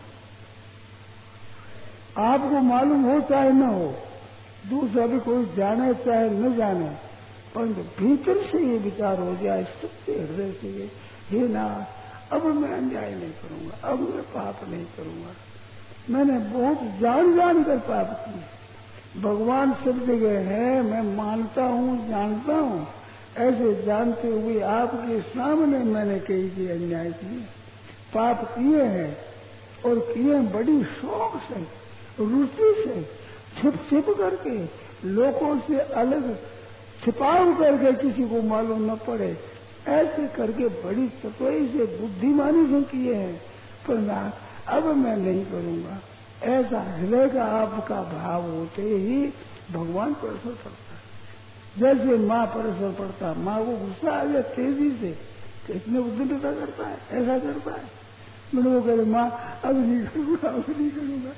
S1: आपको मालूम हो चाहे न हो, दूसरा भी कोई जाने चाहे न जाने, परंतु भीतर से ये विचार हो जाए सत्य हृदय से, हे ना अब मैं अन्याय नहीं करूंगा, अब मैं पाप नहीं करूंगा। मैंने बहुत जान जान कर पाप किए, भगवान सब जगह है, मैं मानता हूँ जानता हूँ, ऐसे जानते हुए आपके सामने मैंने कई के अन्याय किए, पाप किए हैं और किए बड़ी शौक से, रुचि से, छिप छिप करके, लोगों से अलग छिपाव करके, किसी को मालूम न पड़े, ऐसे करके बड़ी चतुराई से बुद्धिमानी से किए हैं। पर ना अब मैं नहीं करूंगा, ऐसा हृदय का आपका भाव होते ही भगवान पर असर पड़ता है। जैसे माँ पर असर पड़ता है, माँ को गुस्सा आ गया तेजी से, कितने उद्दंडता करता है, ऐसा करता है। मैंने वो कह माँ अब नहीं करूंगा, अब नहीं करूंगा।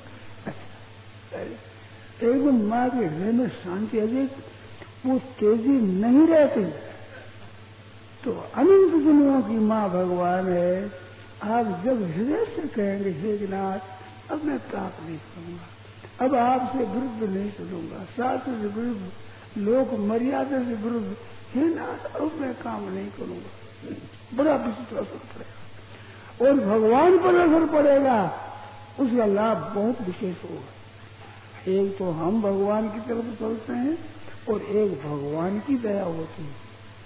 S1: एकदम माँ के हृदय में शांति अजय, वो तेजी नहीं रहती। तो अनंत दुनिया की माँ भगवान है। आप जब हृदय से कहेंगे हे नाथ अब मैं पाप नहीं करूंगा, अब आपसे विरुद्ध नहीं चलूंगा, शास्त्र से विरुद्ध, लोक मर्यादा से विरुद्ध, हे नाथ अब मैं काम नहीं करूंगा, बड़ा विचित्र असर पड़ेगा और भगवान पर असर पड़ेगा, उसका लाभ बहुत विशेष होगा। एक तो हम भगवान की तरफ चलते हैं और एक भगवान की दया होती है।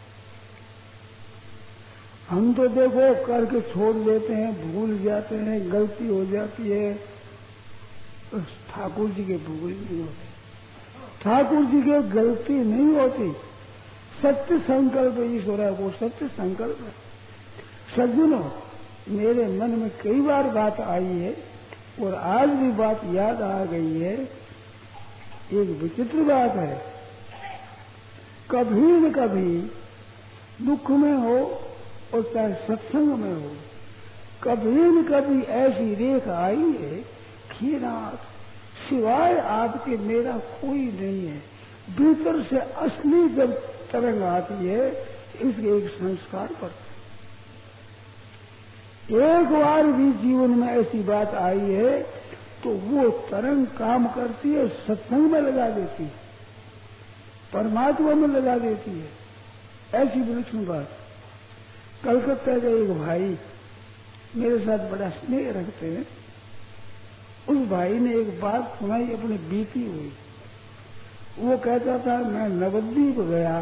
S1: हम तो देखो करके छोड़ देते हैं, भूल जाते हैं, गलती हो जाती है, तो ठाकुर जी के भूल नहीं होते, ठाकुर जी के गलती नहीं होती। सत्य संकल्प ईश्वर है, वो सत्य संकल्प है। सज्जनों, मेरे मन में कई बार बात आई है और आज भी बात याद आ गई है। एक विचित्र बात है, कभी न कभी दुख में हो और चाहे सत्संग में हो, कभी न कभी ऐसी रेखा आई है कि नाथ सिवाय आपके मेरा कोई नहीं है। भीतर से असली जब तरंग आती है, इसके एक संस्कार पड़ता है। एक बार भी जीवन में ऐसी बात आई है तो वो तरंग काम करती है, सत्संग में लगा देती है, परमात्मा में लगा देती है। ऐसी विलक्षण बात। कलकत्ता के एक भाई मेरे साथ बड़ा स्नेह रखते हैं, उस भाई ने एक बात सुनाई, अपनी बीती हुई। वो कहता था मैं नवद्वीप गया,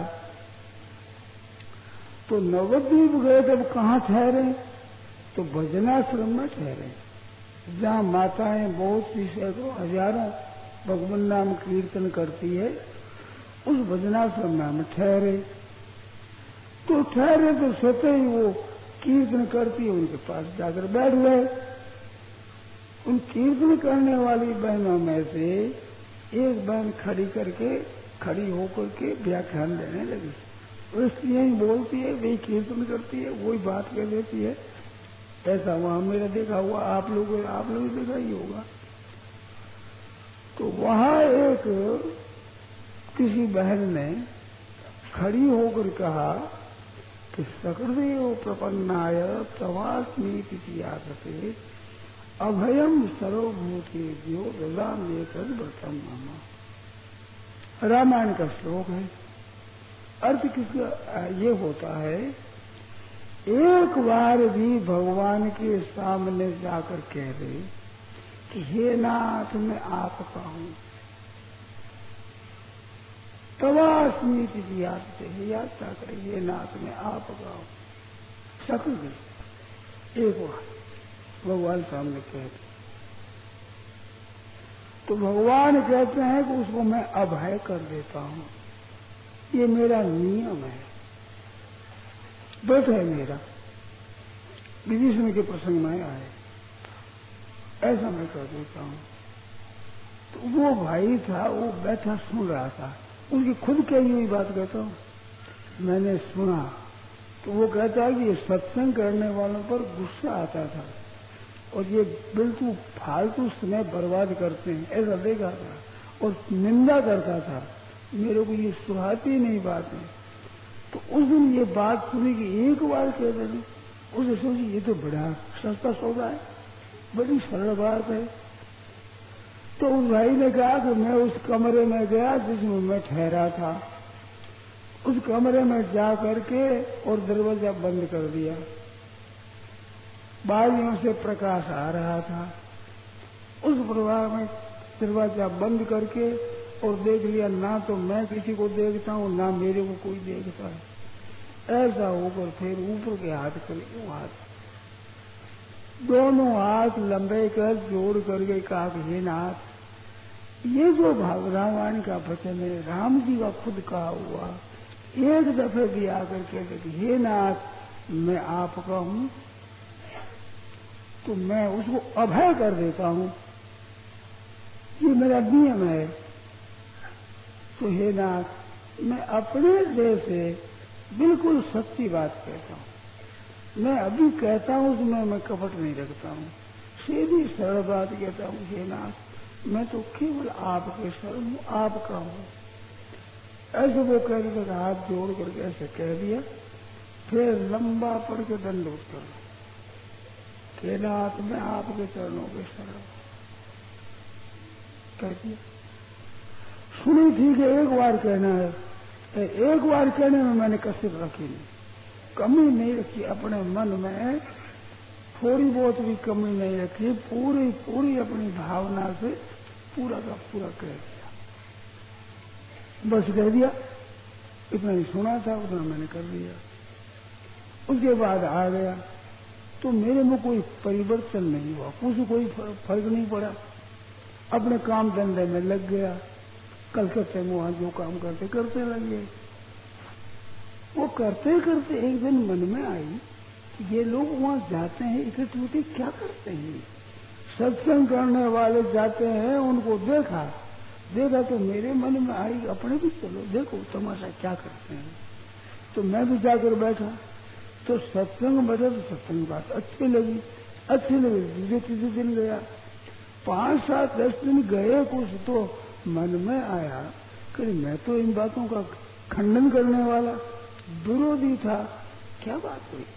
S1: तो नवद्वीप गए तब कहाँ ठहरे, तो भजनाश्रम में ठहरे, जहाँ माताएं बहुत सी सैकड़ों हजारों भगवान नाम कीर्तन करती है, उस भजनाश्रम में हम ठहरे। तो ठहरे तो सोते ही वो कीर्तन करती है, उनके पास जाकर बैठ गए। उन कीर्तन करने वाली बहनों में से एक बहन खड़ी होकर के व्याख्यान देने लगी। उसकी यही बोलती है, वही कीर्तन करती है, वही बात कह देती है। ऐसा वहां मेरा देखा हुआ, आप लोग देखा ही होगा। तो वहां एक किसी बहन ने खड़ी होकर कहा कि सकृदेव प्रपन्नाय तवास्मीति आगते अभयम सर्वभूतेभ्यो ददामि तद्व्रतम मम। रामायण का श्लोक है। अर्थ किसका ये होता है, एक बार भी भगवान के सामने जाकर कह दे कि हे नाथ मैं आपका हूं, तवास्मीति याद यात्रा करे, हे नाथ मैं आपका हूं। सकल एक बार भगवान सामने कह दे तो भगवान कहते हैं कि उसको मैं अभय कर देता हूं। ये मेरा नियम है, व्रत है मेरा। विभीषण के प्रसंग में आए, ऐसा मैं कर देता हूं। तो वो भाई था, वो बैठा सुन रहा था, उनकी खुद कही हुई बात कहता हूं। मैंने सुना तो वो कहता है कि ये सत्संग करने वालों पर गुस्सा आता था और ये बिल्कुल फालतू समय बर्बाद करते हैं, ऐसा देखा था और निंदा करता था। मेरे को ये सुहाती नहीं बात है। तो उस दिन ये बात सुनी कि एक बार कह देना, उसे सोची ये तो बड़ा सस्ता सौदा है, बड़ी सरल बात है। तो उस भाई ने कहा कि मैं उस कमरे में गया जिसमें मैं ठहरा था, उस कमरे में जा करके और दरवाजा बंद कर दिया। बारियों से प्रकाश आ रहा था, उस प्रभाव में दरवाजा बंद करके और देख लिया, ना तो मैं किसी को देखता हूं ना मेरे को कोई देखता है। ऐसा होकर फिर ऊपर के हाथ कर दोनों हाथ लंबे कर जोड़ करके कहा कि हे नाथ, ये जो रामायण का वचन है राम जी का खुद कहा हुआ, एक दफे भी आकर कहते कि हे नाथ मैं आपका हूं, तो मैं उसको अभय कर देता हूं, ये मेरा नियम है। तो हे नाथ मैं अपने देह से बिल्कुल सच्ची बात कहता हूं, मैं अभी कहता हूं उसमें मैं कपट नहीं रखता हूं, सीधी सरल बात कहता हूं। हे नाथ मैं तो केवल आपके शरण हूं, आपका हूं। ऐसे वो कह रहे थे, हाथ जोड़ करके ऐसे कह दिया, फिर लंबा पड़ के दंडवत कर लो, हे नाथ मैं आपके चरणों के शरण कह दिया। सुनी थी कि एक बार कहना है, एक बार कहने में मैंने कसर रखी नहीं, कमी नहीं रखी, अपने मन में थोड़ी बहुत भी कमी नहीं रखी, पूरी अपनी भावना से पूरा का पूरा कह दिया, बस कह दिया। इतना ही सुना था, उतना मैंने कर दिया। उसके बाद आ गया तो मेरे में कोई परिवर्तन नहीं हुआ, कुछ कोई फर्क नहीं पड़ा, अपने काम धंधे में लग गया, कलकत्ते में वहां जो काम करते लगे। वो करते करते एक दिन मन में आई कि ये लोग वहां जाते हैं इकट्ठे होते क्या करते हैं, सत्संग करने वाले जाते हैं, उनको देखा तो मेरे मन में आई अपने भी चलो देखो तमाशा क्या करते हैं। तो मैं भी जाकर बैठा, तो सत्संग बैठा तो सत्संग बात अच्छी लगी, दूसरे तीसरे दिन गया, 5-7-10 दिन गए, कुछ तो मन में आया कि मैं तो इन बातों का खंडन करने वाला विरोधी था, क्या बात हुई।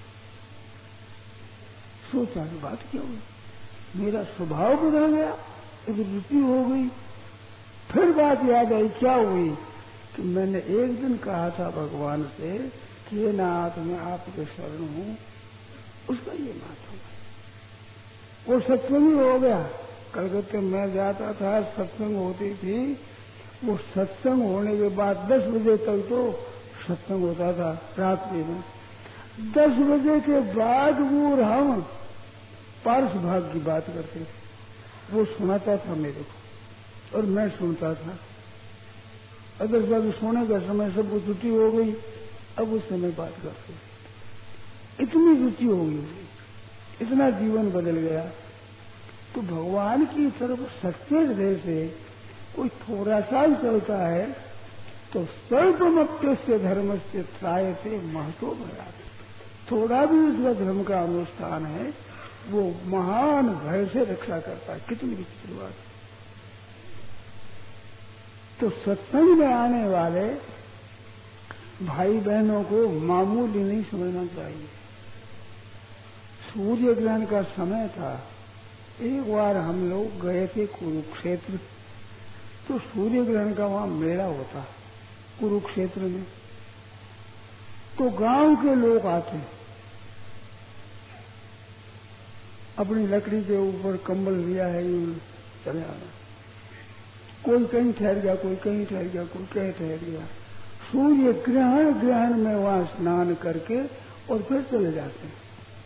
S1: सोचा कि बात क्या हुई, मेरा स्वभाव बदल गया, एक रुचि हो गई। फिर बात याद आई, क्या हुई कि मैंने एक दिन कहा था भगवान से कि हे नाथ मैं आपके शरण हूं, उसका ये बात हो गई। वो सत्संग ही हो गया। कलकत्ते में जाता था, सत्संग होती थी, वो सत्संग होने के बाद 10 बजे तक तो सत्संग होता था रात्रि में। 10 बजे के बाद वो हम पारस भाग की बात करते थे, वो सुनाता था मेरे को और मैं सुनता था। 10 बजे सोने का समय, सबको छुट्टी हो गई, अब उस समय बात करते, इतनी रुचि हो गई, इतना जीवन बदल गया। तो भगवान की तरफ सच्चे हृदय से कोई थोड़ा सा चलता है तो स्वल्पमप्यस्य धर्मस्य त्रायते महतो भया, थोड़ा भी उसका धर्म का अनुष्ठान है वो महान भय से रक्षा करता है। कितनी विचित्र बात। तो सत्संग में आने वाले भाई बहनों को मामूली नहीं समझना चाहिए। सूर्य ग्रहण का समय था, एक बार हम लोग गए थे कुरुक्षेत्र, तो सूर्य ग्रहण का वहां मेला होता कुरुक्षेत्र में। तो गांव के लोग आते, अपनी लकड़ी के ऊपर कंबल लिया है, यूं चले आना, कोई कहीं ठहर गया, कोई कहीं ठहर गया, कोई कहीं ठहर गया। सूर्य ग्रहण में वहां स्नान करके और फिर चले जाते हैं।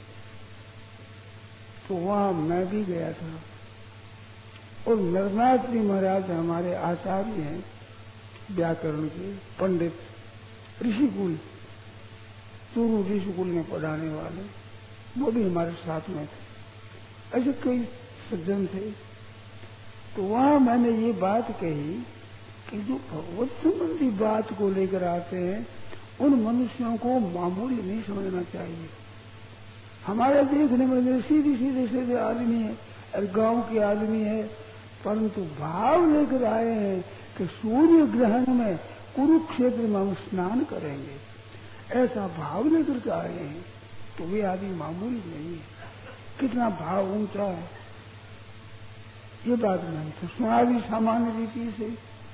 S1: तो वहां मैं भी गया था, और नरनाथ जी महाराज हमारे आचार्य हैं व्याकरण के, पंडित, ऋषिकुल, चूरू ऋषिकुल में पढ़ाने वाले, वो भी हमारे साथ में थे। ऐसे कई सज्जन थे। तो वहां मैंने ये बात कही कि जो भगवत संबंधी बात को लेकर आते हैं उन मनुष्यों को मामूली नहीं समझना चाहिए। हमारे देखने में सीधे आदमी है और गांव के आदमी है, परंतु भाव लेकर आए हैं कि सूर्य ग्रहण में कुरुक्षेत्र में हम स्नान करेंगे, ऐसा भाव लेकर के आए हैं। तो वे आदमी मामूली नहीं है, कितना भाव ऊंचा है। ये बात नहीं तो सुना भी सामान्य रीति से।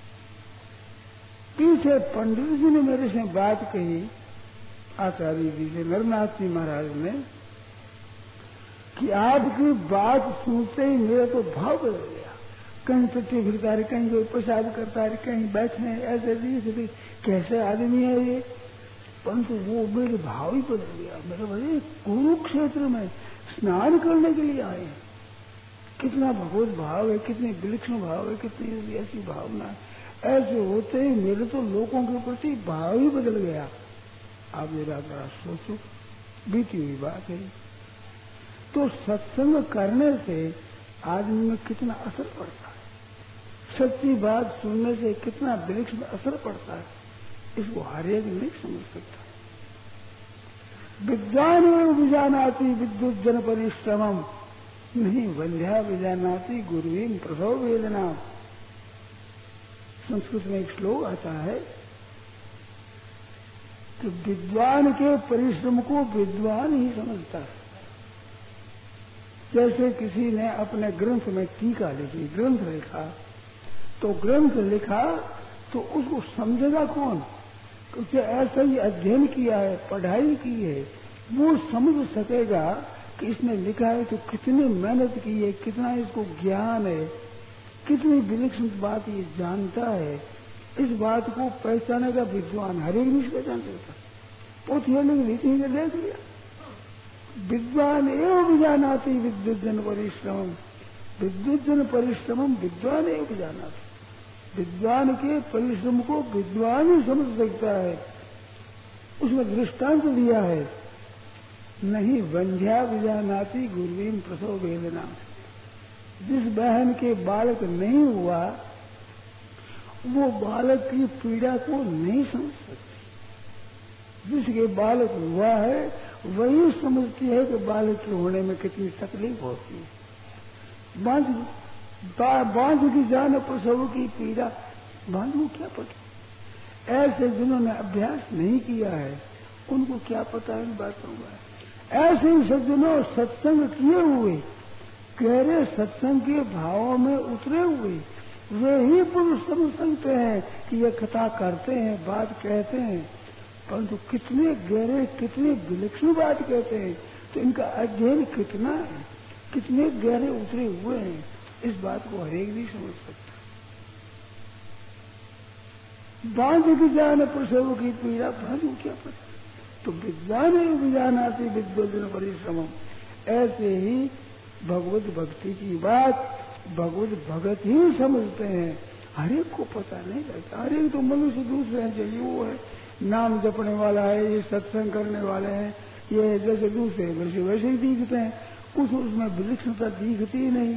S1: पीछे पंडित जी ने मेरे से बात कही, आचार्य जी से, नरनाथ जी महाराज ने, कि आपकी बात सुनते ही मेरा तो भाव बदल गया। कहीं टट्टी फिरता रहे, कहीं कोई पेशाब करता रहे, कहीं बैठे, ऐसे भी कैसे आदमी है ये। परंतु वो मेरे भाव ही बदल गया। मेरे भाई कुरुक्षेत्र में स्नान करने के लिए आए हैं, कितना भगवत भाव है, कितनी विलक्षण भाव है, कितनी ऐसी भावना है। ऐसे होते ही मेरे तो लोगों के प्रति भाव ही बदल गया। आप जरा सोचो, बीती हुई बात है। तो सत्संग करने से आदमी में कितना असर पड़ता है, सच्ची बात सुनने से कितना विलक्षण असर पड़ता है, इसको हर एक नहीं समझ सकता। विद्वान विजानाति विद्युत जन परिश्रमम नहीं वंध्या विजानाति गुरुवीन प्रसव वेदना। संस्कृत में एक श्लोक आता है कि विद्वान के परिश्रम को विद्वान ही समझता है। जैसे किसी ने अपने ग्रंथ में टीका लिखी, ग्रंथ लिखा, तो ग्रंथ लिखा तो उसको समझेगा कौन? क्योंकि ऐसा ही अध्ययन किया है, पढ़ाई की है, वो समझ सकेगा कि इसने लिखा है तो कितनी मेहनत की है, कितना इसको ज्ञान है, कितनी विलक्षण बात ये जानता है। इस बात को पहचानेगा विद्वान। हर एक नहीं पहचान सकता। पोथियों ने रीति में देख लिया, विद्वान एवं विजानाति विद्युत जन परिश्रमम, विद्युत जन परिश्रमम विद्वान एवं विजानाति। विद्वान के परिश्रम को विद्वान ही समझ सकता है। उसमें दृष्टांत दिया है, नहीं वंध्या विजानाति गुरुवीन प्रसव वेदना। जिस बहन के बालक नहीं हुआ वो बालक की पीड़ा को नहीं समझ सकती। जिसके बालक हुआ है वही समझती है कि बालक के होने में कितनी तकलीफ होती है। बांझ की जान प्रसव की पीड़ा बांझ को क्या पता। ऐसे जिन्होंने अभ्यास नहीं किया है उनको क्या पता इन बातों का। ऐसे ही सज्जनों सत्संग किए हुए, गहरे सत्संग के भावों में उतरे हुए, वे ही पुरुष समझ सकते हैं कि ये कथा करते हैं, बात कहते हैं, परंतु कितने गहरे, कितने विलक्षण बात कहते हैं, तो इनका अध्ययन कितना है, कितने गहरे उतरे हुए हैं, इस बात को हरेक नहीं समझ सकता। बांझ की जान प्रसव की पीड़ा बांझ को क्या पता। तो विद्वान विजानाति विद्वजन परिश्रमम। ऐसे ही भगवत भक्ति की बात भगवत भगत ही समझते हैं, हर एक को पता नहीं लगता। हर एक तो मनुष्य दूसरे हैं, चाहिए वो है, नाम जपने वाला है, ये सत्संग करने वाले हैं, ये जैसे दूसरे वैसे ही दिखते हैं, कुछ उसमें विलक्षणता दिखती ही नहीं।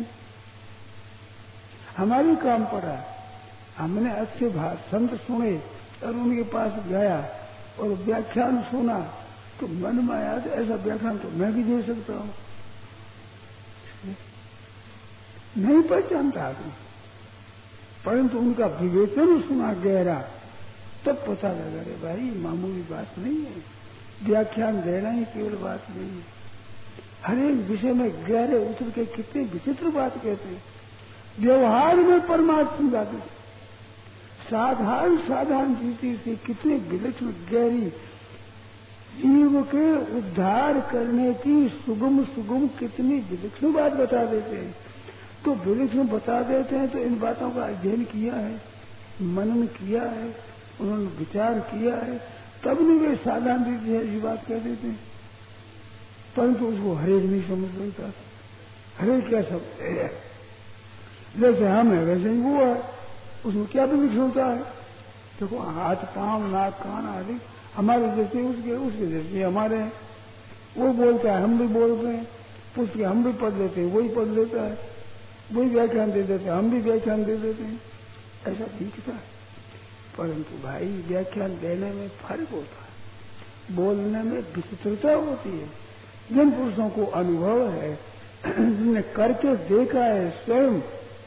S1: हमारी काम पड़ा, हमने अच्छे संत सुने और उनके पास गया और व्याख्यान सुना तो मन में आया तो ऐसा व्याख्यान तो मैं भी दे सकता हूं। नहीं पहचानता आदमी, परंतु उनका विवेचन सुना गहरा, तब पता लगा रे भाई मामूली बात नहीं है, व्याख्यान देना ही केवल बात नहीं है। हर एक विषय में गहरे उतर के कितने विचित्र बात कहते हैं, व्यवहार में परमात्मा जाते, साधारण चीज से कितने विलक्षण गहरी जीव के उद्धार करने की सुगम कितनी विलक्षण बात बता देते हैं। तो विलक्षण बता देते हैं तो इन बातों का अध्ययन किया है, मनन किया है, उन्होंने विचार किया है, तब नहीं वे साधारण रीति से ऐसी बात कह देते हैं। परंतु उसको हरेक नहीं समझ सकता, हरेक क्या समझ, जैसे हम है वैसे ही वो है, उसमें क्या विलक्षण होता है। देखो हाथ पांव नाक कान आदि हमारे जैसे उसके जैसे हमारे हैं। वो बोलता है हम भी बोलते हैं, पुस्तक हम भी पढ़ लेते हैं, वही पढ़ लेता है, वही व्याख्यान दे देते हैं, हम भी व्याख्यान दे देते हैं, ऐसा दिखता है। परंतु भाई व्याख्यान देने में फर्क होता है, बोलने में विचित्रता होती है। जिन पुरुषों को अनुभव है, जिन्हें करके देखा है स्वयं,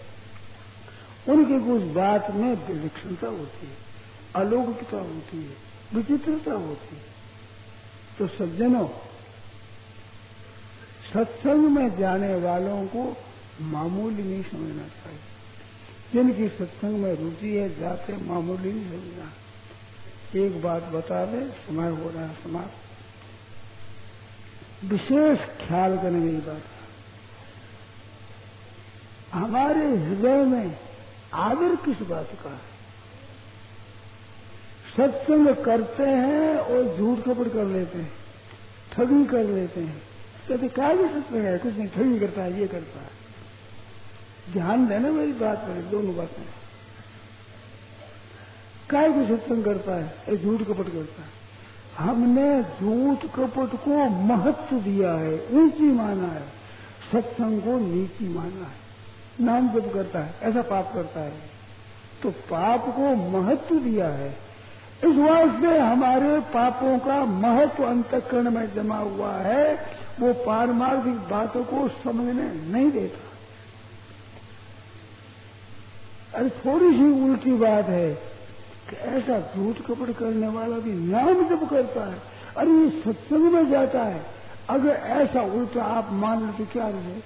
S1: उनकी कुछ बात में विलक्षणता होती है, अलौकिकता होती है, विचित्रता होती है। तो सज्जनों, सत्संग में जाने वालों को मामूली नहीं समझना चाहिए। जिनकी सत्संग में रुचि है जाते मामूली नहीं समझना। एक बात बता दे, समय हो रहा है समाप्त। विशेष ख्याल करने की बात, हमारे हृदय में आदर किस बात का है? सत्संग करते हैं और झूठ कपट कर लेते हैं, ठगी कर लेते हैं, कहते क्या भी सत्संग है, कुछ नहीं, ठगी करता है, ये करता है। ध्यान देना मेरी बात पर, दोनों बातें। काय को सत्संग करता है, झूठ कपट करता है। हमने झूठ कपट को महत्व दिया है, ऊंची माना है, सत्संग को नीची माना है। नाम जप करता है, ऐसा पाप करता है, तो पाप को महत्व दिया है। इस वास्ते हमारे पापों का महत्व अंतःकरण में जमा हुआ है, वो पारमार्थिक बातों को समझने नहीं देता। अरे थोड़ी सी उल्टी बात है कि ऐसा झूठ कपट करने वाला भी नाम जप करता है, अरे ये सत्संग में जाता है। अगर ऐसा उल्टा आप मान लो तो क्या रहे?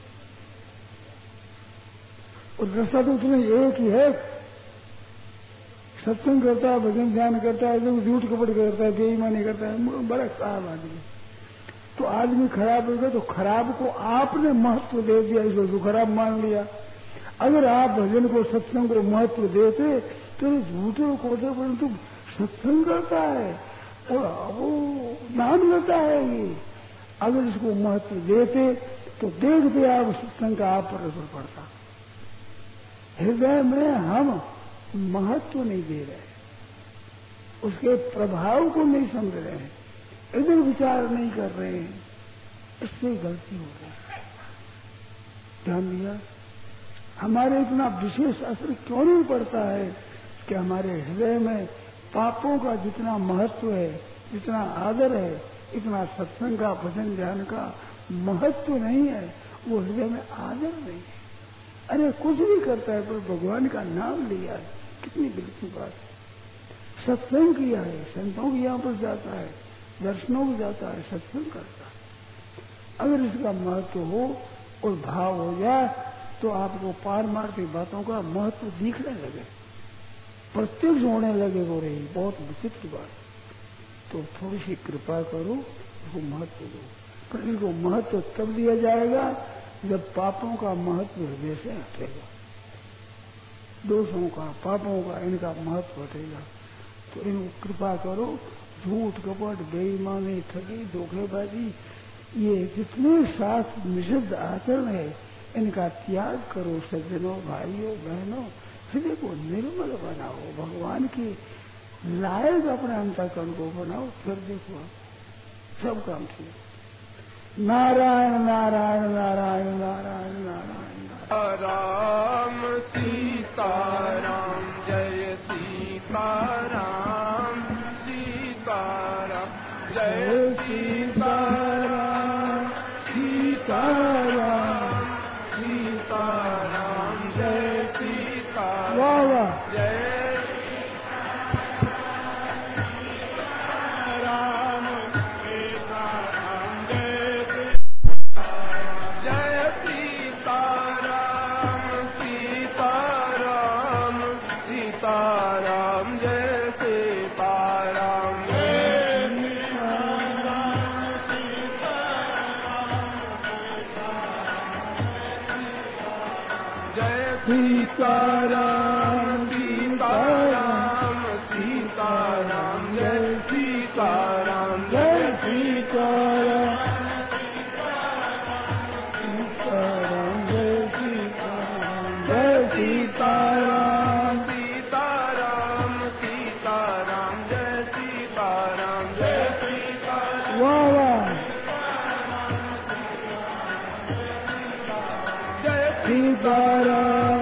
S1: और रास्ता तो उसमें एक ही है, सत्संग करता है, भजन ध्यान करता है, जब झूठ कपट करता है, बेईमानी करता है, बड़ा खराब आदमी। तो आदमी खराब हो गया तो खराब को आपने महत्व दे दिया, इसको खराब मान लिया। अगर आप भजन को सत्संग को महत्व देते तो झूठे को तो परंतु सत्संग करता है और वो नाम लेता है ये, अगर इसको महत्व देते तो देखते आप सत्संग का आप पर असर पड़ता। हृदय में हम महत्व नहीं दे रहे, उसके प्रभाव को नहीं समझ रहे हैं, इधर विचार नहीं कर रहे हैं, इससे गलती हो रही है। ध्यान दिया? हमारे इतना विशेष असर क्यों नहीं पड़ता है कि हमारे हृदय में पापों का जितना महत्व है, जितना आदर है, इतना सत्संग का भजन ध्यान का महत्व नहीं है, वो हृदय में आदर नहीं है। अरे कुछ भी करता है पर भगवान का नाम लिया है, कितनी बिल्कुल बात है। सत्संग किया है, संतों के यहाँ पर जाता है, दर्शनों में जाता है, सत्संग करता है। अगर इसका महत्व हो और भाव हो जाए तो आपको पारमार्थिक बातों का महत्व दिखने लगे, प्रत्यक्ष होने लगे। हो रही बहुत विचित्र बात। तो थोड़ी सी कृपा करो, उसको महत्व दो। पर इनको महत्व तब दिया जाएगा जब पापों का महत्व हृदय से हटेगा, दोषों का, पापों का, इनका महत्व हटेगा। तो इनको कृपा करो, झूठ कपट बेईमानी ठगी धोखेबाजी ये जितने शास्त्र निषिद्ध आचरण है इनका त्याग करो। सज्जनों भाइयों बहनों, हृदय को निर्मल बनाओ, भगवान की लायक अपने अंतःकरण को बनाओ, फिर देखो सब काम ठीक। नारायण नारायण नारायण नारायण नारायण
S2: राम सीताराम जय सीताराम सीताराम जय सीताराम सीताराम सीताराम जय सीताराम जय सीताराम सीताराम सीताराम जय सीताराम जय सीताराम सीताराम जय सीताराम जय सीताराम सीताराम सीताराम जय सीताराम जय सीताराम जय सीताराम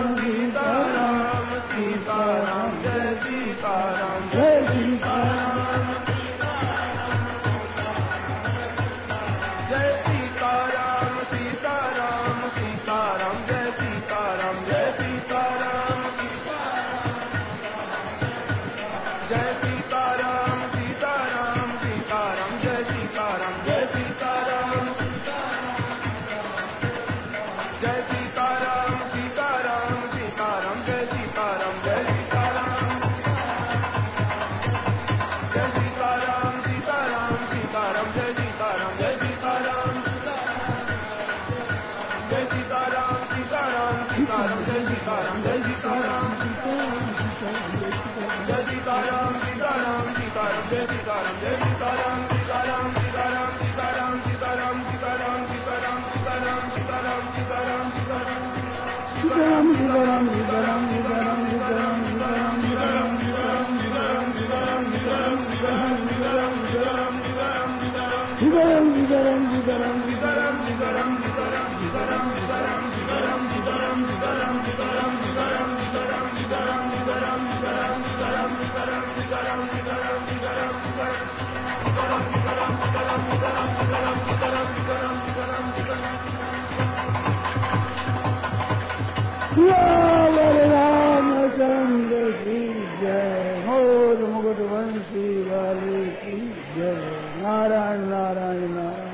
S2: रामचंद्र की जय। मोर मुकुट वंशी वाले की जय। नारायण नारायण नारायण।